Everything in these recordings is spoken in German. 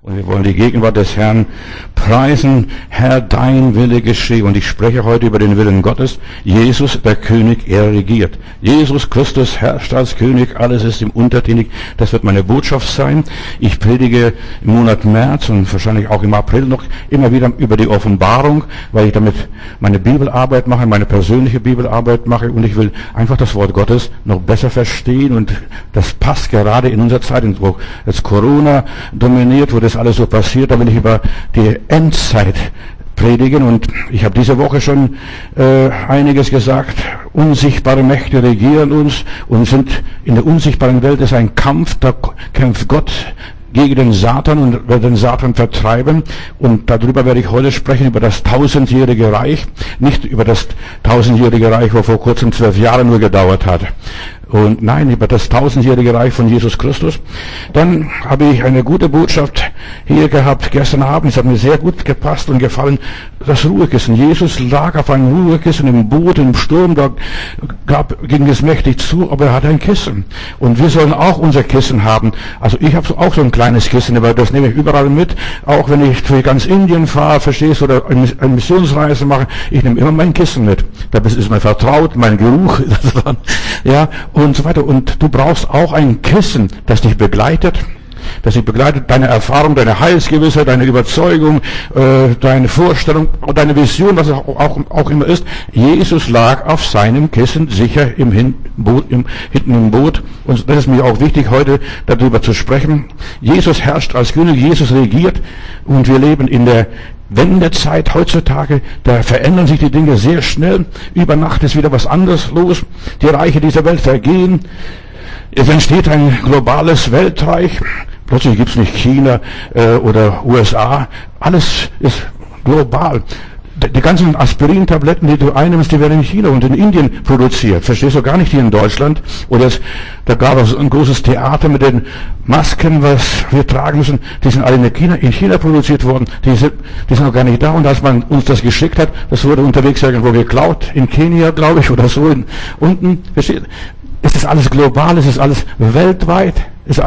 Und wir wollen die Gegenwart des Herrn preisen. Herr, dein Wille geschehe. Und ich spreche heute über den Willen Gottes. Jesus, der König, er regiert. Jesus Christus herrscht als König. Alles ist ihm untertänig. Das wird meine Botschaft sein. Ich predige im Monat März und wahrscheinlich auch im April noch immer wieder über die Offenbarung, weil ich damit meine Bibelarbeit mache, meine persönliche Bibelarbeit mache. Und ich will einfach das Wort Gottes noch besser verstehen. Und das passt gerade in unserer Zeit, wo jetzt Corona dominiert, wo das alles so passiert. Da will ich über die Endzeit predigen, und ich habe diese Woche schon einiges gesagt. Unsichtbare Mächte regieren uns und sind in der unsichtbaren Welt ist ein Kampf, da kämpft Gott gegen den Satan und wird den Satan vertreiben, und darüber werde ich heute sprechen, über das 1000-jährige Reich, nicht über das 1000-jährige Reich, wo vor kurzem 12 Jahre nur gedauert hat. Und nein, über das 1000-jährige Reich von Jesus Christus. Dann habe ich eine gute Botschaft hier gehabt gestern Abend. Es hat mir sehr gut gepasst und gefallen. Das Ruhekissen. Jesus lag auf einem Ruhekissen im Boot, im Sturm. Da ging es mächtig zu, aber er hatte ein Kissen. Und wir sollen auch unser Kissen haben. Also ich habe auch so ein kleines Kissen, aber das nehme ich überall mit. Auch wenn ich durch ganz Indien fahre, verstehst du, oder eine Missionsreise mache, ich nehme immer mein Kissen mit. Da ist mir vertraut, mein Geruch. Ja, und so weiter. Und du brauchst auch ein Kissen, das dich begleitet, deine Erfahrung, deine Heilsgewissheit, deine Überzeugung, deine Vorstellung, deine Vision, was es auch immer ist. Jesus lag auf seinem Kissen sicher hinten im Boot. Und das ist mir auch wichtig, heute darüber zu sprechen. Jesus herrscht als König, Jesus regiert, und wir leben in der Wendezeit heutzutage. Da verändern sich die Dinge sehr schnell. Über Nacht ist wieder was anderes los. Die Reiche dieser Welt vergehen. Es entsteht ein globales Weltreich. Plötzlich gibt es nicht China oder USA. Alles ist global. Die ganzen Aspirin-Tabletten, die du einnimmst, die werden in China und in Indien produziert. Verstehst du, gar nicht hier in Deutschland. Oder da gab es ein großes Theater mit den Masken, was wir tragen müssen. Die sind alle in China produziert worden. Die sind noch gar nicht da. Und als man uns das geschickt hat, das wurde unterwegs irgendwo geklaut. In Kenia, glaube ich, oder so. Unten. Verstehst du? Es ist alles global, es ist alles weltweit.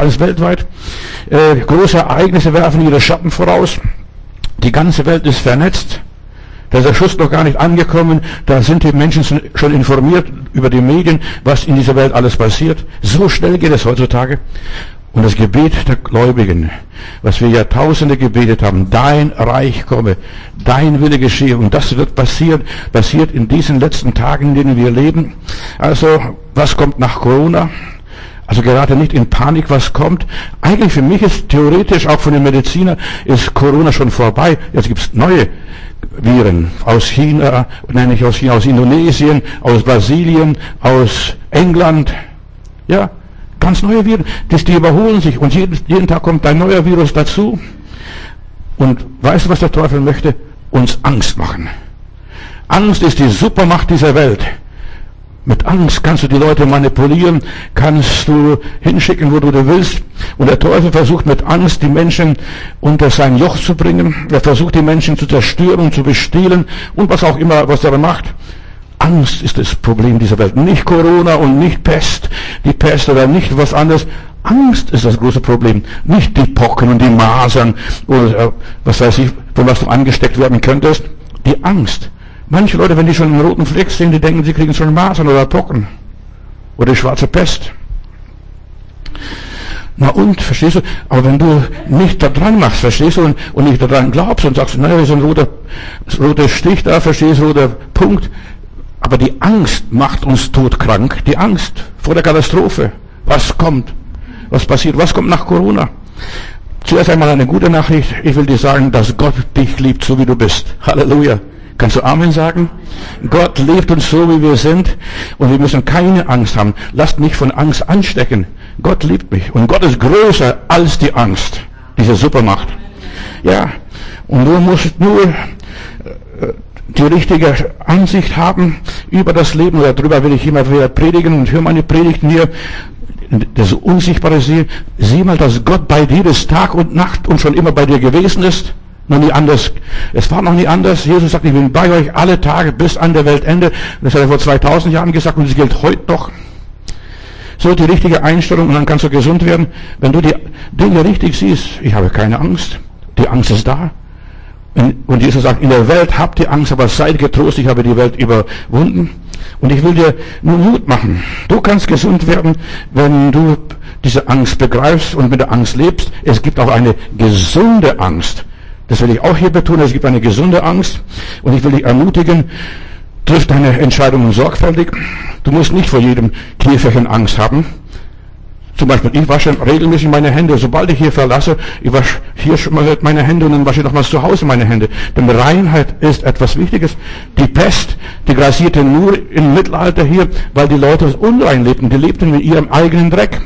Große Ereignisse werfen ihre Schatten voraus. Die ganze Welt ist vernetzt. Da ist der Schuss noch gar nicht angekommen. Da sind die Menschen schon informiert über die Medien, was in dieser Welt alles passiert. So schnell geht es heutzutage. Und das Gebet der Gläubigen, was wir Jahrtausende gebetet haben, dein Reich komme, dein Wille geschehe. Und das wird passiert in diesen letzten Tagen, in denen wir leben. Also, was kommt nach Corona? Also gerade nicht in Panik, was kommt. Eigentlich für mich ist theoretisch, auch von den Medizinern, ist Corona schon vorbei. Jetzt gibt es neue Viren aus China, aus Indonesien, aus Brasilien, aus England. Ja, ganz neue Viren. Die überholen sich, und jeden Tag kommt ein neuer Virus dazu. Und weißt du, was der Teufel möchte? Uns Angst machen. Angst ist die Supermacht dieser Welt. Mit Angst kannst du die Leute manipulieren, kannst du hinschicken, wo du willst. Und der Teufel versucht mit Angst, die Menschen unter sein Joch zu bringen. Er versucht, die Menschen zu zerstören und zu bestehlen und was auch immer, was er macht. Angst ist das Problem dieser Welt. Nicht Corona und nicht die Pest oder nicht was anderes. Angst ist das große Problem. Nicht die Pocken und die Masern oder was weiß ich, von was du angesteckt werden könntest. Die Angst. Manche Leute, wenn die schon einen roten Fleck sehen, die denken, sie kriegen schon Masern oder Pocken. Oder die schwarze Pest. Na und, verstehst du? Aber wenn du nicht da dran machst, verstehst du, und nicht daran glaubst und sagst, naja, so ein roter Stich da, verstehst du, roter Punkt. Aber die Angst macht uns todkrank. Die Angst vor der Katastrophe. Was kommt? Was passiert? Was kommt nach Corona? Zuerst einmal eine gute Nachricht. Ich will dir sagen, dass Gott dich liebt, so wie du bist. Halleluja. Kannst du Amen sagen? Gott liebt uns so, wie wir sind, und wir müssen keine Angst haben. Lasst mich von Angst anstecken. Gott liebt mich, und Gott ist größer als die Angst, diese Supermacht. Ja, und du musst nur die richtige Ansicht haben über das Leben, oder darüber will ich immer wieder predigen, und höre meine Predigten hier. Das Unsichtbare sieh mal, dass Gott bei dir ist, Tag und Nacht, und schon immer bei dir gewesen ist. Noch nie anders. Es war noch nie anders. Jesus sagt, ich bin bei euch alle Tage bis an der Weltende. Das hat er vor 2000 Jahren gesagt, und das gilt heute noch. So die richtige Einstellung, und dann kannst du gesund werden. Wenn du die Dinge richtig siehst, ich habe keine Angst. Die Angst ist da. Und Jesus sagt, in der Welt habt ihr Angst, aber seid getrost, ich habe die Welt überwunden. Und ich will dir nur Mut machen. Du kannst gesund werden, wenn du diese Angst begreifst und mit der Angst lebst. Es gibt auch eine gesunde Angst. Das will ich auch hier betonen. Es gibt eine gesunde Angst. Und ich will dich ermutigen, triff deine Entscheidungen sorgfältig. Du musst nicht vor jedem Kniefächen Angst haben. Zum Beispiel, ich wasche regelmäßig meine Hände. Sobald ich hier verlasse, ich wasche hier schon mal meine Hände und dann wasche ich nochmals zu Hause meine Hände. Denn Reinheit ist etwas Wichtiges. Die Pest, die grassierte nur im Mittelalter hier, weil die Leute unrein lebten. Die lebten mit ihrem eigenen Dreck.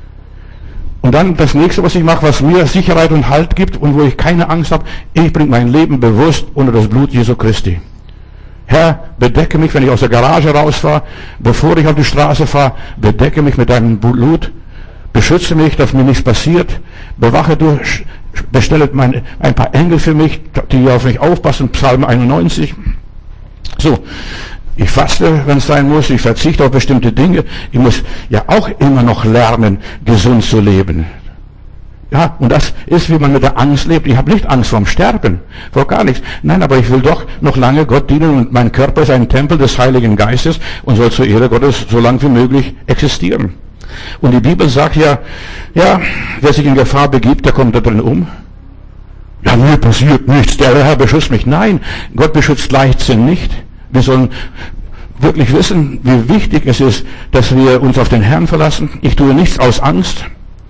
Und dann das nächste, was ich mache, was mir Sicherheit und Halt gibt und wo ich keine Angst habe, ich bringe mein Leben bewusst unter das Blut Jesu Christi. Herr, bedecke mich, wenn ich aus der Garage rausfahre, bevor ich auf die Straße fahre, bedecke mich mit deinem Blut. Beschütze mich, dass mir nichts passiert. Bewache du, bestelle ein paar Engel für mich, die auf mich aufpassen. Psalm 91. So, ich faste, wenn es sein muss. Ich verzichte auf bestimmte Dinge. Ich muss ja auch immer noch lernen, gesund zu leben. Ja, und das ist, wie man mit der Angst lebt. Ich habe nicht Angst vorm Sterben, vor gar nichts. Nein, aber ich will doch noch lange Gott dienen und mein Körper ist ein Tempel des Heiligen Geistes und soll zur Ehre Gottes so lange wie möglich existieren. Und die Bibel sagt ja, wer sich in Gefahr begibt, der kommt da drin um. Ja, mir passiert nichts, der Herr beschützt mich. Nein, Gott beschützt Leichtsinn nicht. Wir sollen wirklich wissen, wie wichtig es ist, dass wir uns auf den Herrn verlassen. Ich tue nichts aus Angst.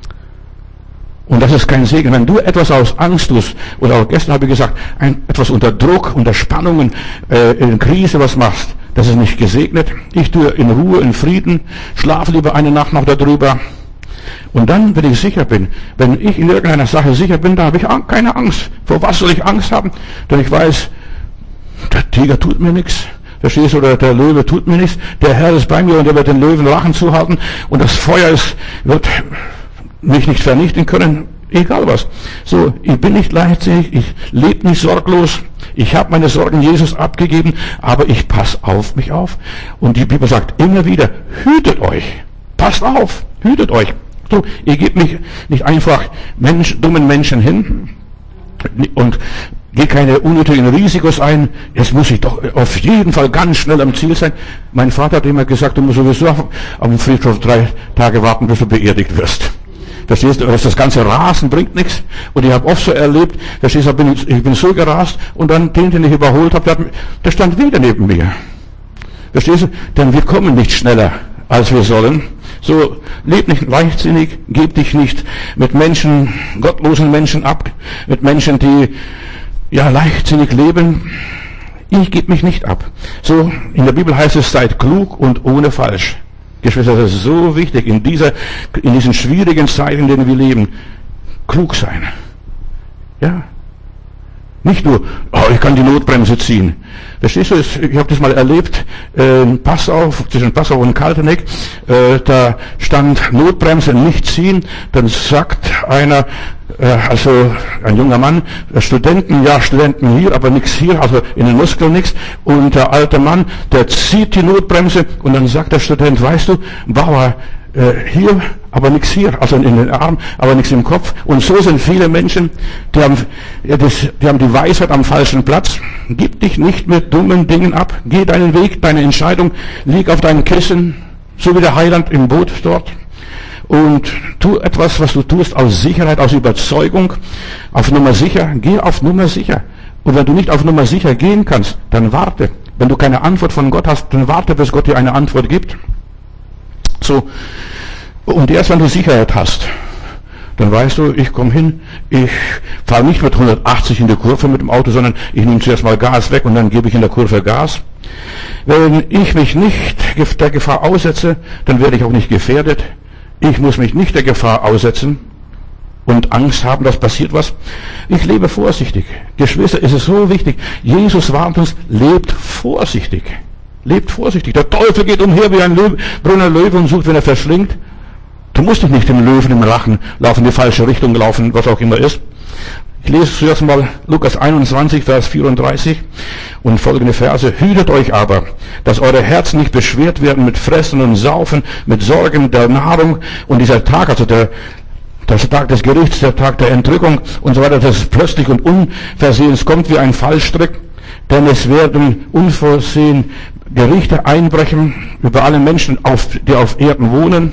Und das ist kein Segen. Wenn du etwas aus Angst tust, oder auch gestern habe ich gesagt, etwas unter Druck, unter Spannungen, in Krise was machst, das ist nicht gesegnet. Ich tue in Ruhe, in Frieden, schlafe lieber eine Nacht noch darüber. Und dann, wenn ich sicher bin, wenn ich in irgendeiner Sache sicher bin, da habe ich keine Angst. Vor was soll ich Angst haben? Denn ich weiß, der Tiger tut mir nichts. Verstehst du? Oder der Löwe tut mir nichts. Der Herr ist bei mir und er wird den Löwen Rachen zuhalten. Und das Feuer wird mich nicht vernichten können. Egal was. So, ich bin nicht leichtsinnig, ich lebe nicht sorglos, ich habe meine Sorgen Jesus abgegeben, aber ich passe auf mich auf. Und die Bibel sagt immer wieder, hütet euch, passt auf, hütet euch. So, ihr gebt mich nicht einfach dummen Menschen hin und geht keine unnötigen Risikos ein. Jetzt muss ich doch auf jeden Fall ganz schnell am Ziel sein. Mein Vater hat immer gesagt, du musst sowieso auf dem Friedhof 3 Tage warten, bis du beerdigt wirst. Verstehst du, das ganze Rasen bringt nichts. Und ich habe oft so erlebt, verstehst du, ich bin so gerast und dann den ich überholt habe, der stand wieder neben mir. Verstehst du? Denn wir kommen nicht schneller, als wir sollen. So, leb nicht leichtsinnig, geb dich nicht mit Menschen, gottlosen Menschen ab, mit Menschen, die leichtsinnig leben. Ich gebe mich nicht ab. So, in der Bibel heißt es, seid klug und ohne falsch. Geschwister, das ist so wichtig, in diesen schwierigen Zeiten, in denen wir leben, klug sein. Ja. Nicht nur, ich kann die Notbremse ziehen. Verstehst du, ich habe das mal erlebt, zwischen Passau und Kalteneck, da stand Notbremse, nicht ziehen, dann sagt einer, also ein junger Mann, Studenten hier, aber nichts hier, also in den Muskeln nichts. Und der alte Mann, der zieht die Notbremse und dann sagt der Student, weißt du, Bauer, hier, aber nichts hier, also in den Arm, aber nichts im Kopf. Und so sind viele Menschen, die haben die Weisheit am falschen Platz. Gib dich nicht mit dummen Dingen ab. Geh deinen Weg, deine Entscheidung, lieg auf deinem Kissen, so wie der Heiland im Boot dort. Und tu etwas, was du tust, aus Sicherheit, aus Überzeugung, auf Nummer sicher. Geh auf Nummer sicher. Und wenn du nicht auf Nummer sicher gehen kannst, dann warte. Wenn du keine Antwort von Gott hast, dann warte, bis Gott dir eine Antwort gibt. So. Und erst wenn du Sicherheit hast, dann weißt du, ich komme hin, ich fahre nicht mit 180 in die Kurve mit dem Auto, sondern ich nehme zuerst mal Gas weg und dann gebe ich in der Kurve Gas. Wenn ich mich nicht der Gefahr aussetze, dann werde ich auch nicht gefährdet. Ich muss mich nicht der Gefahr aussetzen und Angst haben, dass passiert was. Ich lebe vorsichtig. Geschwister, es ist so wichtig. Jesus warnt uns, lebt vorsichtig. Lebt vorsichtig. Der Teufel geht umher wie ein brüllender Löwe und sucht, wenn er verschlingt. Du musst dich nicht dem Löwen im Rachen laufen, in die falsche Richtung laufen, was auch immer ist. Ich lese zuerst mal Lukas 21, Vers 34 und folgende Verse. Hütet euch aber, dass eure Herzen nicht beschwert werden mit Fressen und Saufen, mit Sorgen der Nahrung und dieser Tag, also Der Tag des Gerichts, der Tag der Entrückung und so weiter, das plötzlich und unversehens kommt wie ein Fallstrick, denn es werden unvorsehen Gerichte einbrechen über alle Menschen, die auf Erden wohnen,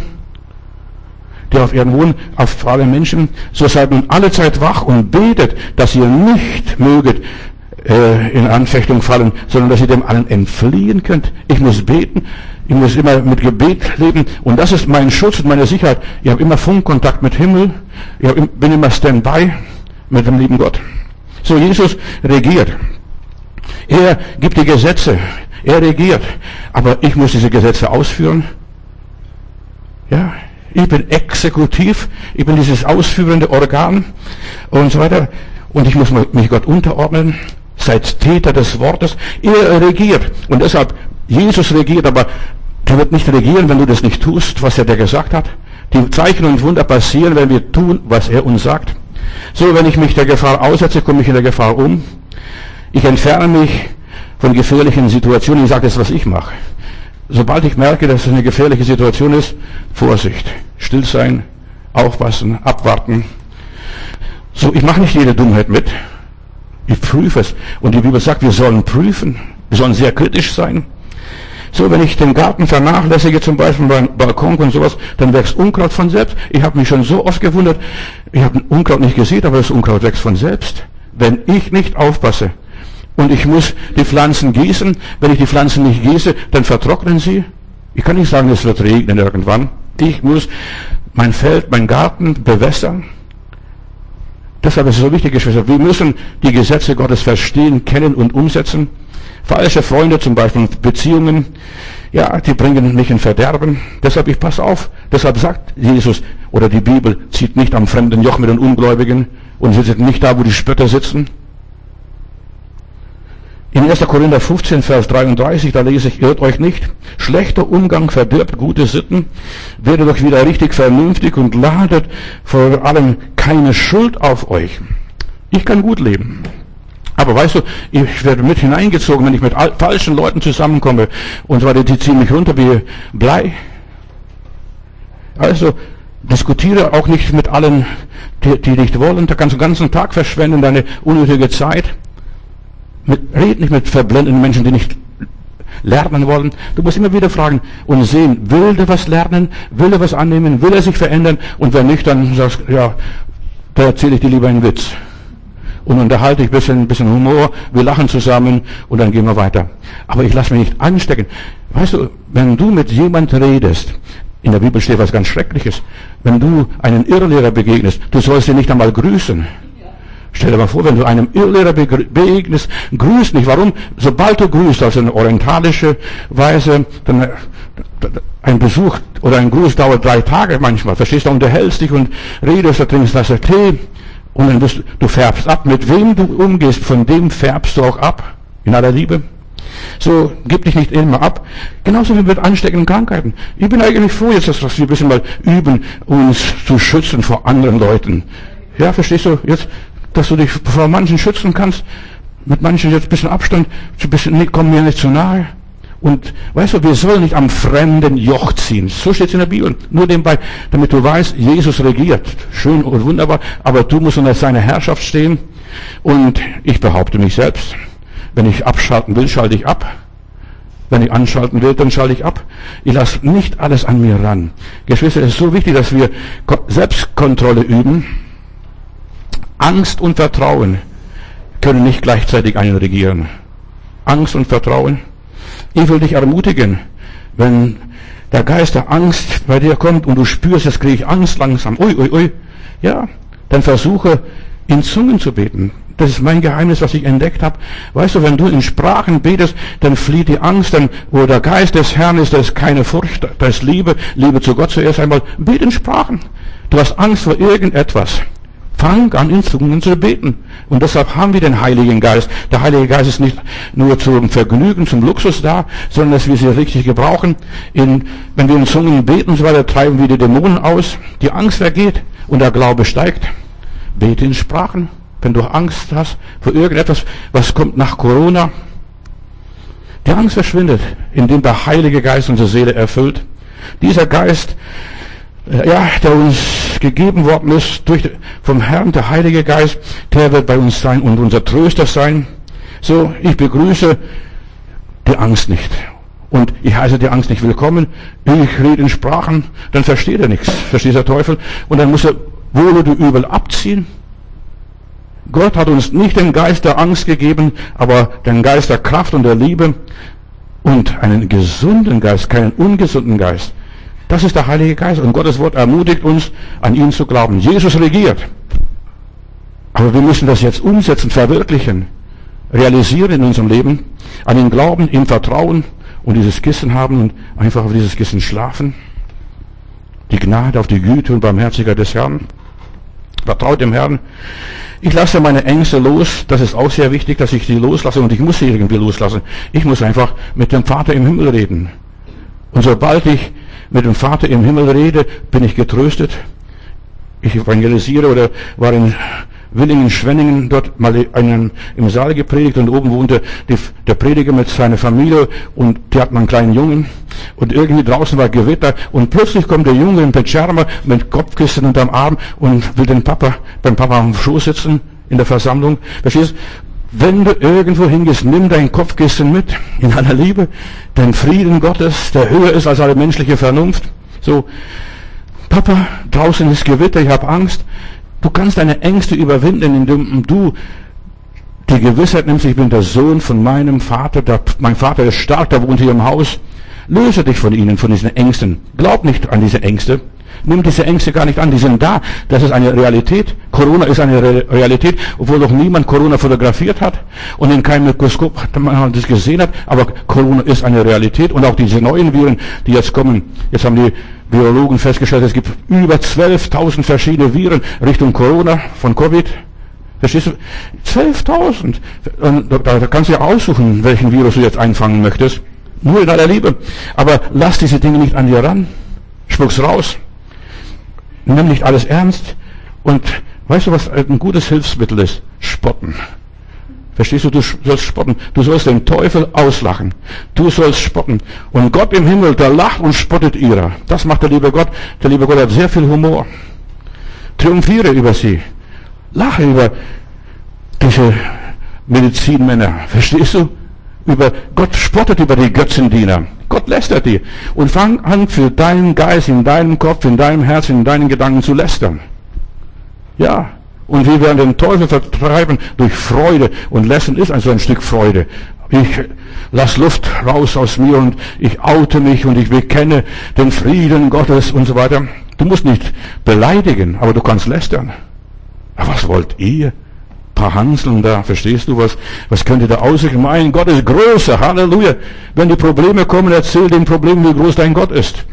auf alle Menschen. So seid nun alle Zeit wach und betet, dass ihr nicht möget in Anfechtung fallen, sondern dass ihr dem allen entfliehen könnt. Ich muss beten, ich muss immer mit Gebet leben und das ist mein Schutz und meine Sicherheit. Ich habe immer Funkkontakt mit Himmel, bin immer Standby mit dem lieben Gott. So, Jesus regiert. Er gibt die Gesetze, er regiert, aber ich muss diese Gesetze ausführen. Ja, ich bin exekutiv, ich bin dieses ausführende Organ und so weiter und ich muss mich Gott unterordnen. Seid Täter des Wortes. Er regiert. Und deshalb, Jesus regiert, aber er wird nicht regieren, wenn du das nicht tust, was er dir gesagt hat. Die Zeichen und Wunder passieren, wenn wir tun, was er uns sagt. So, wenn ich mich der Gefahr aussetze, komme ich in der Gefahr um. Ich entferne mich von gefährlichen Situationen. Ich sage das, was ich mache. Sobald ich merke, dass es eine gefährliche Situation ist, Vorsicht. Still sein, aufpassen, abwarten. So, ich mache nicht jede Dummheit mit. Ich prüfe es. Und die Bibel sagt, wir sollen prüfen. Wir sollen sehr kritisch sein. So, wenn ich den Garten vernachlässige, zum Beispiel beim Balkon und sowas, dann wächst Unkraut von selbst. Ich habe mich schon so oft gewundert, ich habe Unkraut nicht gesehen, aber das Unkraut wächst von selbst. Wenn ich nicht aufpasse. Und ich muss die Pflanzen gießen. Wenn ich die Pflanzen nicht gieße, dann vertrocknen sie. Ich kann nicht sagen, es wird regnen irgendwann. Ich muss mein Feld, mein Garten bewässern. Deshalb ist es so wichtig, Geschwister, wir müssen die Gesetze Gottes verstehen, kennen und umsetzen. Falsche Freunde, zum Beispiel Beziehungen, ja, die bringen mich in Verderben. Deshalb, ich passe auf. Deshalb sagt Jesus oder die Bibel, zieht nicht am fremden Joch mit den Ungläubigen und sitzt nicht da, wo die Spötter sitzen. In 1. Korinther 15, Vers 33, da lese ich, irrt euch nicht, schlechter Umgang verdirbt gute Sitten, werdet euch wieder richtig vernünftig und ladet vor allem keine Schuld auf euch. Ich kann gut leben. Aber weißt du, ich werde mit hineingezogen, wenn ich mit falschen Leuten zusammenkomme und so weiter, die ziehen mich runter wie Blei. Also, diskutiere auch nicht mit allen, die nicht wollen, da kannst du den ganzen Tag verschwenden, deine unnötige Zeit. Red nicht mit verblendeten Menschen, die nicht lernen wollen. Du musst immer wieder fragen und sehen, will der was lernen, will er was annehmen, will er sich verändern und wenn nicht, dann sagst du, ja, da erzähle ich dir lieber einen Witz. Und unterhalte ich ein bisschen Humor, wir lachen zusammen und dann gehen wir weiter. Aber ich lasse mich nicht anstecken. Weißt du, wenn du mit jemand redest, in der Bibel steht was ganz Schreckliches, wenn du einen Irrlehrer begegnest, du sollst ihn nicht einmal grüßen. Stell dir mal vor, wenn du einem Irrlehrer begegnest, grüß nicht. Warum? Sobald du grüßt, also eine orientalische Weise, dann ein Besuch oder ein Gruß dauert 3 Tage manchmal. Verstehst du, unterhältst dich und redest, da trinkst du Tee und dann du färbst ab. Mit wem du umgehst, von dem färbst du auch ab. In aller Liebe. So, gib dich nicht immer ab. Genauso wie mit ansteckenden Krankheiten. Ich bin eigentlich froh jetzt, dass wir ein bisschen mal üben, uns zu schützen vor anderen Leuten. Ja, verstehst du? Jetzt, dass du dich vor manchen schützen kannst, mit manchen jetzt ein bisschen Abstand, komm mir nicht zu nahe. Und weißt du, wir sollen nicht am fremden Joch ziehen. So steht es in der Bibel. Nur nebenbei, damit du weißt, Jesus regiert. Schön und wunderbar, aber du musst unter seiner Herrschaft stehen. Und ich behaupte mich selbst. Wenn ich abschalten will, schalte ich ab. Wenn ich anschalten will, dann schalte ich ab. Ich lasse nicht alles an mir ran. Geschwister, es ist so wichtig, dass wir Selbstkontrolle üben. Angst und Vertrauen können nicht gleichzeitig einen regieren. Angst und Vertrauen. Ich will dich ermutigen, wenn der Geist der Angst bei dir kommt und du spürst, jetzt kriege ich Angst langsam, ja, dann versuche in Zungen zu beten. Das ist mein Geheimnis, was ich entdeckt habe. Weißt du, wenn du in Sprachen betest, dann flieht die Angst, dann, wo der Geist des Herrn ist, da ist keine Furcht, da ist Liebe zu Gott zuerst einmal. Bete in Sprachen. Du hast Angst vor irgendetwas. Fang an, in Zungen zu beten. Und deshalb haben wir den Heiligen Geist. Der Heilige Geist ist nicht nur zum Vergnügen, zum Luxus da, sondern dass wir sie richtig gebrauchen. Wenn wir in Zungen beten, so weiter, treiben wir die Dämonen aus. Die Angst vergeht und der Glaube steigt. Bete in Sprachen. Wenn du Angst hast vor irgendetwas, was kommt nach Corona, die Angst verschwindet, indem der Heilige Geist unsere Seele erfüllt. Dieser Geist, der uns gegeben worden ist vom Herrn, der Heilige Geist, der wird bei uns sein und unser Tröster sein. So, ich begrüße die Angst nicht. Und ich heiße die Angst nicht willkommen. Ich rede in Sprachen, dann versteht er nichts, versteht der Teufel. Und dann muss er wohl oder übel abziehen. Gott hat uns nicht den Geist der Angst gegeben, aber den Geist der Kraft und der Liebe und einen gesunden Geist, keinen ungesunden Geist. Das ist der Heilige Geist und Gottes Wort ermutigt uns, an ihn zu glauben. Jesus regiert. Aber wir müssen das jetzt umsetzen, verwirklichen, realisieren in unserem Leben, an ihn glauben, ihm vertrauen und dieses Kissen haben und einfach auf dieses Kissen schlafen. Die Gnade auf die Güte und Barmherzigkeit des Herrn. Vertraut dem Herrn. Ich lasse meine Ängste los. Das ist auch sehr wichtig, dass ich sie loslasse und ich muss sie irgendwie loslassen. Ich muss einfach mit dem Vater im Himmel reden. Und sobald ich mit dem Vater im Himmel rede, bin ich getröstet. Ich evangelisiere oder war in Willingen, Schwenningen, dort mal im Saal gepredigt und oben wohnte der Prediger mit seiner Familie und die hatten einen kleinen Jungen und irgendwie draußen war Gewitter und plötzlich kommt der Junge in Pyjama mit Kopfkissen unterm Arm und will beim Papa am Schoß sitzen in der Versammlung. Verstehst du? Wenn du irgendwo hingehst, nimm dein Kopfkissen mit, in aller Liebe, den Frieden Gottes, der höher ist als alle menschliche Vernunft. So, Papa, draußen ist Gewitter, ich habe Angst. Du kannst deine Ängste überwinden, indem du die Gewissheit nimmst, ich bin der Sohn von meinem Vater, mein Vater ist stark, der wohnt hier im Haus. Löse dich von ihnen, von diesen Ängsten. Glaub nicht an diese Ängste. Nimm diese Ängste gar nicht an, die sind da. Das ist eine Realität. Corona ist eine Realität, obwohl noch niemand Corona fotografiert hat und in keinem Mikroskop das gesehen hat. Aber Corona ist eine Realität und auch diese neuen Viren, die jetzt kommen. Jetzt haben die Biologen festgestellt, es gibt über 12.000 verschiedene Viren Richtung Corona von Covid. Verstehst du? 12.000. Da kannst du ja aussuchen, welchen Virus du jetzt einfangen möchtest. Nur in aller Liebe. Aber lass diese Dinge nicht an dir ran. Spuck's raus. Nimm nicht alles ernst. Und weißt du, was ein gutes Hilfsmittel ist? Spotten. Verstehst du? Du sollst spotten. Du sollst den Teufel auslachen. Du sollst spotten. Und Gott im Himmel, der lacht und spottet ihrer. Das macht der liebe Gott. Der liebe Gott hat sehr viel Humor. Triumphiere über sie. Lache über diese Medizinmänner. Verstehst du? Gott spottet über die Götzendiener. Gott lästert die. Und fang an, für deinen Geist, in deinem Kopf, in deinem Herz, in deinen Gedanken zu lästern. Ja. Und wir werden den Teufel vertreiben durch Freude. Und Lästern ist also ein Stück Freude. Ich lass Luft raus aus mir und ich oute mich und ich bekenne den Frieden Gottes und so weiter. Du musst nicht beleidigen, aber du kannst lästern. Aber was wollt ihr? Paar Hanseln da, verstehst du was könnt ihr da ausrichten? Mein Gott ist größer, Halleluja. Wenn die Probleme kommen, erzähl den Problemen, wie groß dein Gott ist.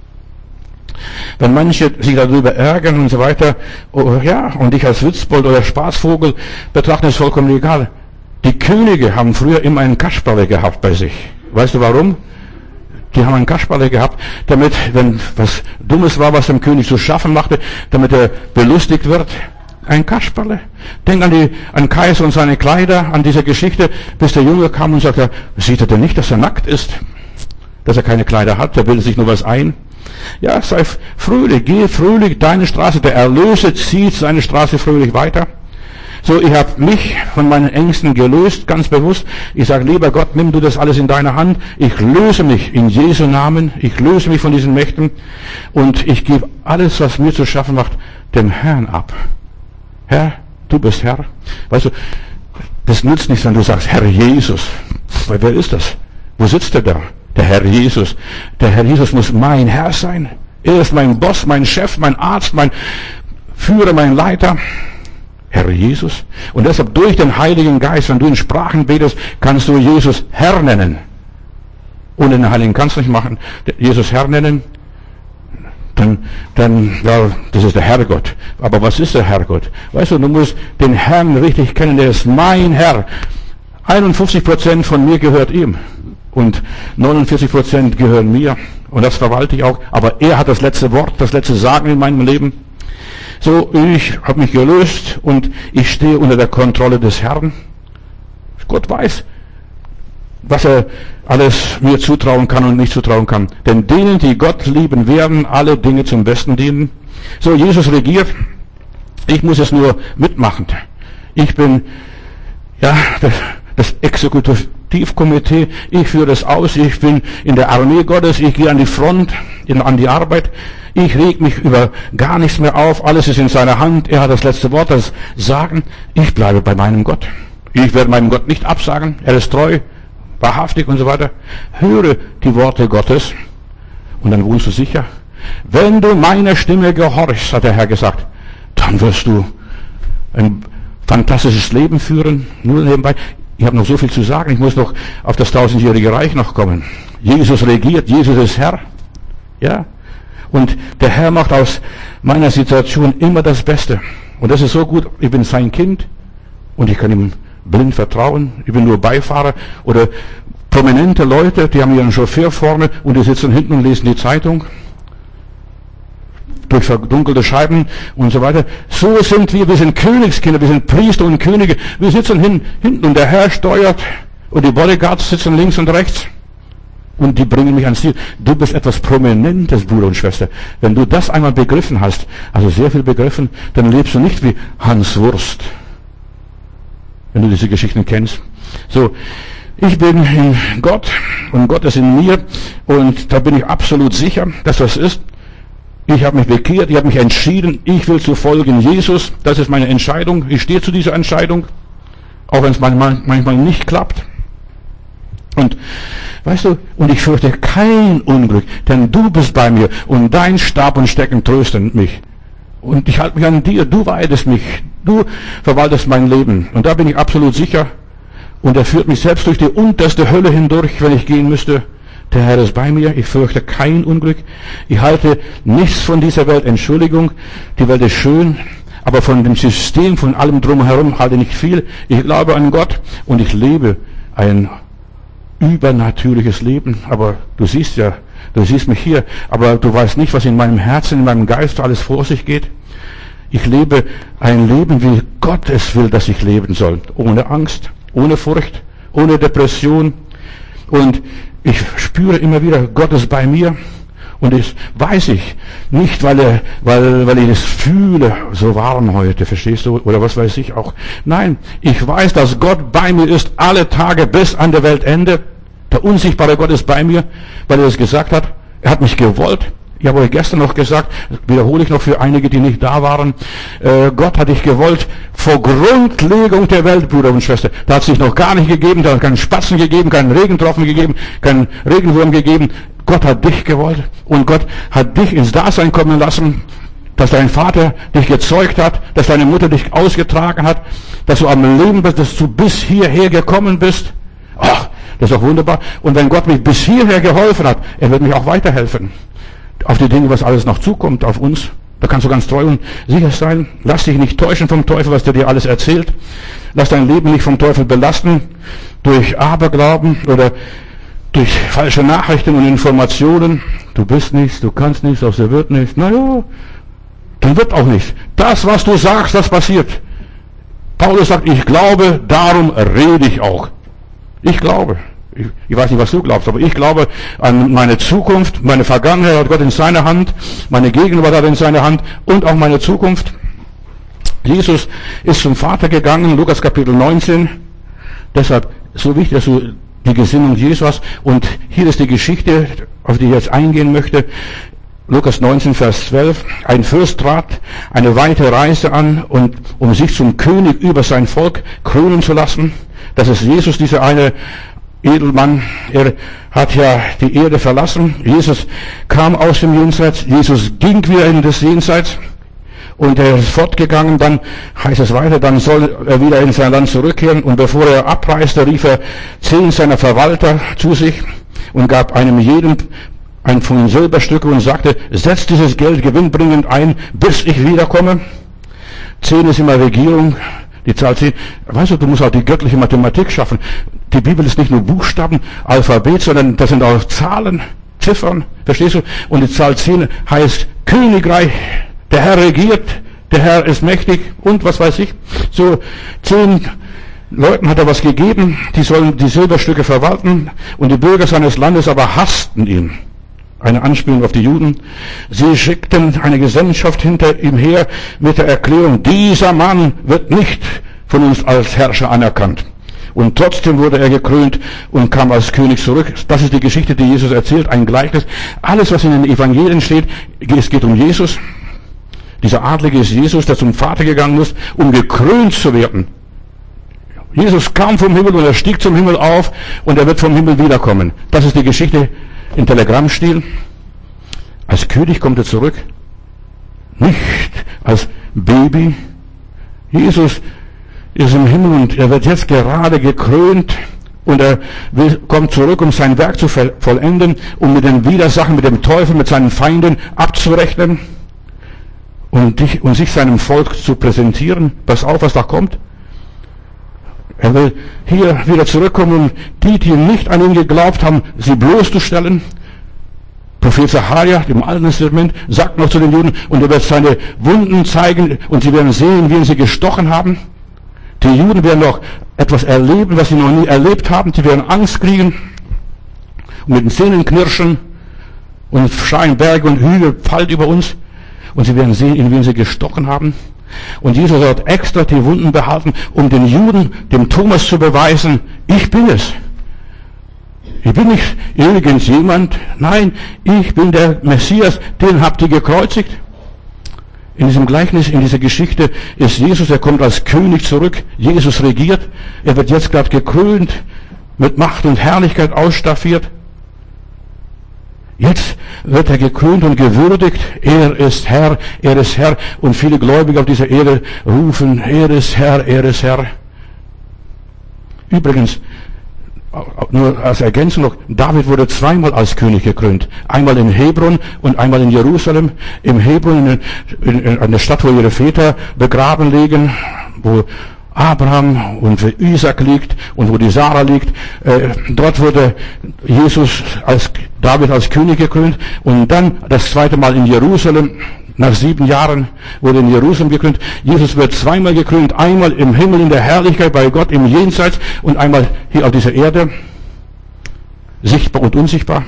Wenn manche sich darüber ärgern und so weiter, und ich als Witzbold oder Spaßvogel betrachten, ist vollkommen egal. Die Könige haben früher immer einen Kasperle gehabt bei sich. Weißt du warum? Die haben einen Kasperle gehabt, damit, wenn was Dummes war, was dem König zu schaffen machte, damit er belustigt wird. Ein Kasperle. Denk an Kaiser und seine Kleider, an diese Geschichte, bis der Junge kam und sagte, sieht er denn nicht, dass er nackt ist? Dass er keine Kleider hat, der bildet sich nur was ein. Ja, sei fröhlich, geh fröhlich deine Straße, der Erlöser zieht seine Straße fröhlich weiter. So, ich habe mich von meinen Ängsten gelöst, ganz bewusst. Ich sage, lieber Gott, nimm du das alles in deine Hand. Ich löse mich in Jesu Namen. Ich löse mich von diesen Mächten. Und ich gebe alles, was mir zu schaffen macht, dem Herrn ab. Herr, du bist Herr. Weißt du, das nützt nichts, wenn du sagst, Herr Jesus. Weil wer ist das? Wo sitzt er da? Der Herr Jesus. Der Herr Jesus muss mein Herr sein. Er ist mein Boss, mein Chef, mein Arzt, mein Führer, mein Leiter. Herr Jesus. Und deshalb durch den Heiligen Geist, wenn du in Sprachen betest, kannst du Jesus Herr nennen. Ohne den Heiligen kannst du nicht machen. Jesus Herr nennen. Ja, das ist der Herrgott. Aber was ist der Herrgott? Weißt du, du musst den Herrn richtig kennen, der ist mein Herr. 51% von mir gehört ihm. Und 49% gehören mir. Und das verwalte ich auch. Aber er hat das letzte Wort, das letzte Sagen in meinem Leben. So, ich habe mich gelöst und ich stehe unter der Kontrolle des Herrn. Gott weiß, was er alles mir zutrauen kann und nicht zutrauen kann. Denn denen, die Gott lieben, werden alle Dinge zum Besten dienen. So, Jesus regiert. Ich muss es nur mitmachen. Ich bin, ja, das Exekutivkomitee. Ich führe das aus. Ich bin in der Armee Gottes. Ich gehe an die Front, an die Arbeit. Ich reg mich über gar nichts mehr auf. Alles ist in seiner Hand. Er hat das letzte Wort, das Sagen. Ich bleibe bei meinem Gott. Ich werde meinem Gott nicht absagen. Er ist treu, wahrhaftig und so weiter. Höre die Worte Gottes und dann wohnst du sicher. Wenn du meiner Stimme gehorchst, hat der Herr gesagt, dann wirst du ein fantastisches Leben führen. Nur nebenbei. Ich habe noch so viel zu sagen. Ich muss noch auf das 1000-jährige Reich noch kommen. Jesus regiert. Jesus ist Herr. Ja. Und der Herr macht aus meiner Situation immer das Beste. Und das ist so gut. Ich bin sein Kind und ich kann ihm blind vertrauen. Ich bin nur Beifahrer. Oder prominente Leute, die haben ihren Chauffeur vorne und die sitzen hinten und lesen die Zeitung. Durch verdunkelte Scheiben und so weiter. So sind wir. Wir sind Königskinder. Wir sind Priester und Könige. Wir sitzen hinten und der Herr steuert und die Bodyguards sitzen links und rechts. Und die bringen mich ans Ziel. Du bist etwas Prominentes, Bruder und Schwester. Wenn du das einmal begriffen hast, also sehr viel begriffen, dann lebst du nicht wie Hans Wurst. Wenn du diese Geschichten kennst. So, ich bin in Gott und Gott ist in mir und da bin ich absolut sicher, dass das ist. Ich habe mich bekehrt, ich habe mich entschieden, ich will zu folgen Jesus. Das ist meine Entscheidung. Ich stehe zu dieser Entscheidung, auch wenn es manchmal nicht klappt. Und weißt du, und ich fürchte kein Unglück, denn du bist bei mir und dein Stab und Stecken trösten mich. Und ich halte mich an dir, du weidest mich, du verwaltest mein Leben. Und da bin ich absolut sicher. Und er führt mich selbst durch die unterste Hölle hindurch, wenn ich gehen müsste. Der Herr ist bei mir, ich fürchte kein Unglück. Ich halte nichts von dieser Welt, Entschuldigung, die Welt ist schön, aber von dem System, von allem drumherum halte ich nicht viel. Ich glaube an Gott und ich lebe ein übernatürliches Leben, aber du siehst mich hier, aber du weißt nicht, was in meinem Herzen, in meinem Geist alles vor sich geht. Ich lebe ein Leben, wie Gott es will, dass ich leben soll. Ohne Angst, ohne Furcht, ohne Depression. Und ich spüre immer wieder, Gott ist bei mir. Und das weiß ich nicht, weil ich es fühle, so warm heute, verstehst du? Oder was weiß ich auch. Nein, ich weiß, dass Gott bei mir ist, alle Tage bis an der Weltende. Der unsichtbare Gott ist bei mir, weil er es gesagt hat. Er hat mich gewollt. Ich habe euch gestern noch gesagt, wiederhole ich noch für einige, die nicht da waren, Gott hat dich gewollt vor Grundlegung der Welt, Bruder und Schwester. Da hat es dich noch gar nicht gegeben, da hat keinen Spatzen gegeben, keinen Regentropfen gegeben, keinen Regenwurm gegeben. Gott hat dich gewollt und Gott hat dich ins Dasein kommen lassen, dass dein Vater dich gezeugt hat, dass deine Mutter dich ausgetragen hat, dass du am Leben bist, dass du bis hierher gekommen bist. Ach, das ist doch wunderbar. Und wenn Gott mich bis hierher geholfen hat, er wird mich auch weiterhelfen. Auf die Dinge, was alles noch zukommt auf uns. Da kannst du ganz treu und sicher sein. Lass dich nicht täuschen vom Teufel, was der dir alles erzählt. Lass dein Leben nicht vom Teufel belasten durch Aberglauben oder durch falsche Nachrichten und Informationen. Du bist nichts, du kannst nichts, das wird nichts. Naja, dann wird auch nichts. Das, was du sagst, das passiert. Paulus sagt, ich glaube, darum rede ich auch. Ich glaube. Ich weiß nicht, was du glaubst, aber ich glaube an meine Zukunft, meine Vergangenheit hat Gott in seiner Hand, meine Gegenwart hat er in seiner Hand und auch meine Zukunft. Jesus ist zum Vater gegangen, Lukas Kapitel 19. Deshalb so wichtig, dass du die Gesinnung Jesu hast. Und hier ist die Geschichte, auf die ich jetzt eingehen möchte. Lukas 19, Vers 12. Ein Fürst trat eine weite Reise an, und um sich zum König über sein Volk krönen zu lassen. Das ist Jesus, dieser eine Edelmann, er hat ja die Erde verlassen. Jesus kam aus dem Jenseits, Jesus ging wieder in das Jenseits und er ist fortgegangen. Dann heißt es weiter, dann soll er wieder in sein Land zurückkehren, und bevor er abreiste, rief er 10 seiner Verwalter zu sich und gab einem jeden ein Pfund Silberstücke und sagte, setzt dieses Geld gewinnbringend ein, bis ich wiederkomme. 10 ist immer Regierung. Die Zahl 10, weißt du musst auch die göttliche Mathematik schaffen. Die Bibel ist nicht nur Buchstaben, Alphabet, sondern das sind auch Zahlen, Ziffern, verstehst du? Und die Zahl 10 heißt Königreich, der Herr regiert, der Herr ist mächtig und was weiß ich. So 10 Leuten hat er was gegeben, die sollen die Silberstücke verwalten, und die Bürger seines Landes aber hassten ihn. Eine Anspielung auf die Juden. Sie schickten eine Gesandtschaft hinter ihm her mit der Erklärung, dieser Mann wird nicht von uns als Herrscher anerkannt. Und trotzdem wurde er gekrönt und kam als König zurück. Das ist die Geschichte, die Jesus erzählt, ein Gleichnis. Alles, was in den Evangelien steht, es geht um Jesus. Dieser Adlige ist Jesus, der zum Vater gegangen ist, um gekrönt zu werden. Jesus kam vom Himmel und er stieg zum Himmel auf und er wird vom Himmel wiederkommen. Das ist die Geschichte in Telegrammstil. Als König kommt er zurück. Nicht als Baby. Jesus ist im Himmel und er wird jetzt gerade gekrönt und er kommt zurück, um sein Werk zu vollenden, um mit den Widersachen, mit dem Teufel, mit seinen Feinden abzurechnen und sich seinem Volk zu präsentieren. Pass auf, was da kommt. Er will hier wieder zurückkommen, um die nicht an ihn geglaubt haben, sie bloßzustellen. Prophet Sacharja im Alten Testament sagt noch zu den Juden, und er wird seine Wunden zeigen und sie werden sehen, wie ihn sie gestochen haben. Die Juden werden noch etwas erleben, was sie noch nie erlebt haben. Sie werden Angst kriegen und mit den Zähnen knirschen und schreien, Berge und Hügel fallen über uns. Und sie werden sehen, in wen sie gestochen haben. Und Jesus hat extra die Wunden behalten, um den Juden, dem Thomas zu beweisen, ich bin es. Ich bin nicht irgendjemand, nein, ich bin der Messias, den habt ihr gekreuzigt. In diesem Gleichnis, in dieser Geschichte ist Jesus, er kommt als König zurück, Jesus regiert, er wird jetzt gerade gekrönt, mit Macht und Herrlichkeit ausstaffiert. Jetzt wird er gekrönt und gewürdigt. Er ist Herr, er ist Herr. Und viele Gläubige auf dieser Erde rufen, er ist Herr, er ist Herr. Übrigens, nur als Ergänzung noch, David wurde zweimal als König gekrönt. Einmal in Hebron und einmal in Jerusalem. Im Hebron, in der Stadt, wo ihre Väter begraben liegen, wo Abraham und Isaac liegt und wo die Sarah liegt. Dort wurde David als König gekrönt. Und dann das zweite Mal in Jerusalem. Nach 7 Jahren wurde in Jerusalem gekrönt. Jesus wird zweimal gekrönt. Einmal im Himmel in der Herrlichkeit bei Gott im Jenseits und einmal hier auf dieser Erde. Sichtbar und unsichtbar.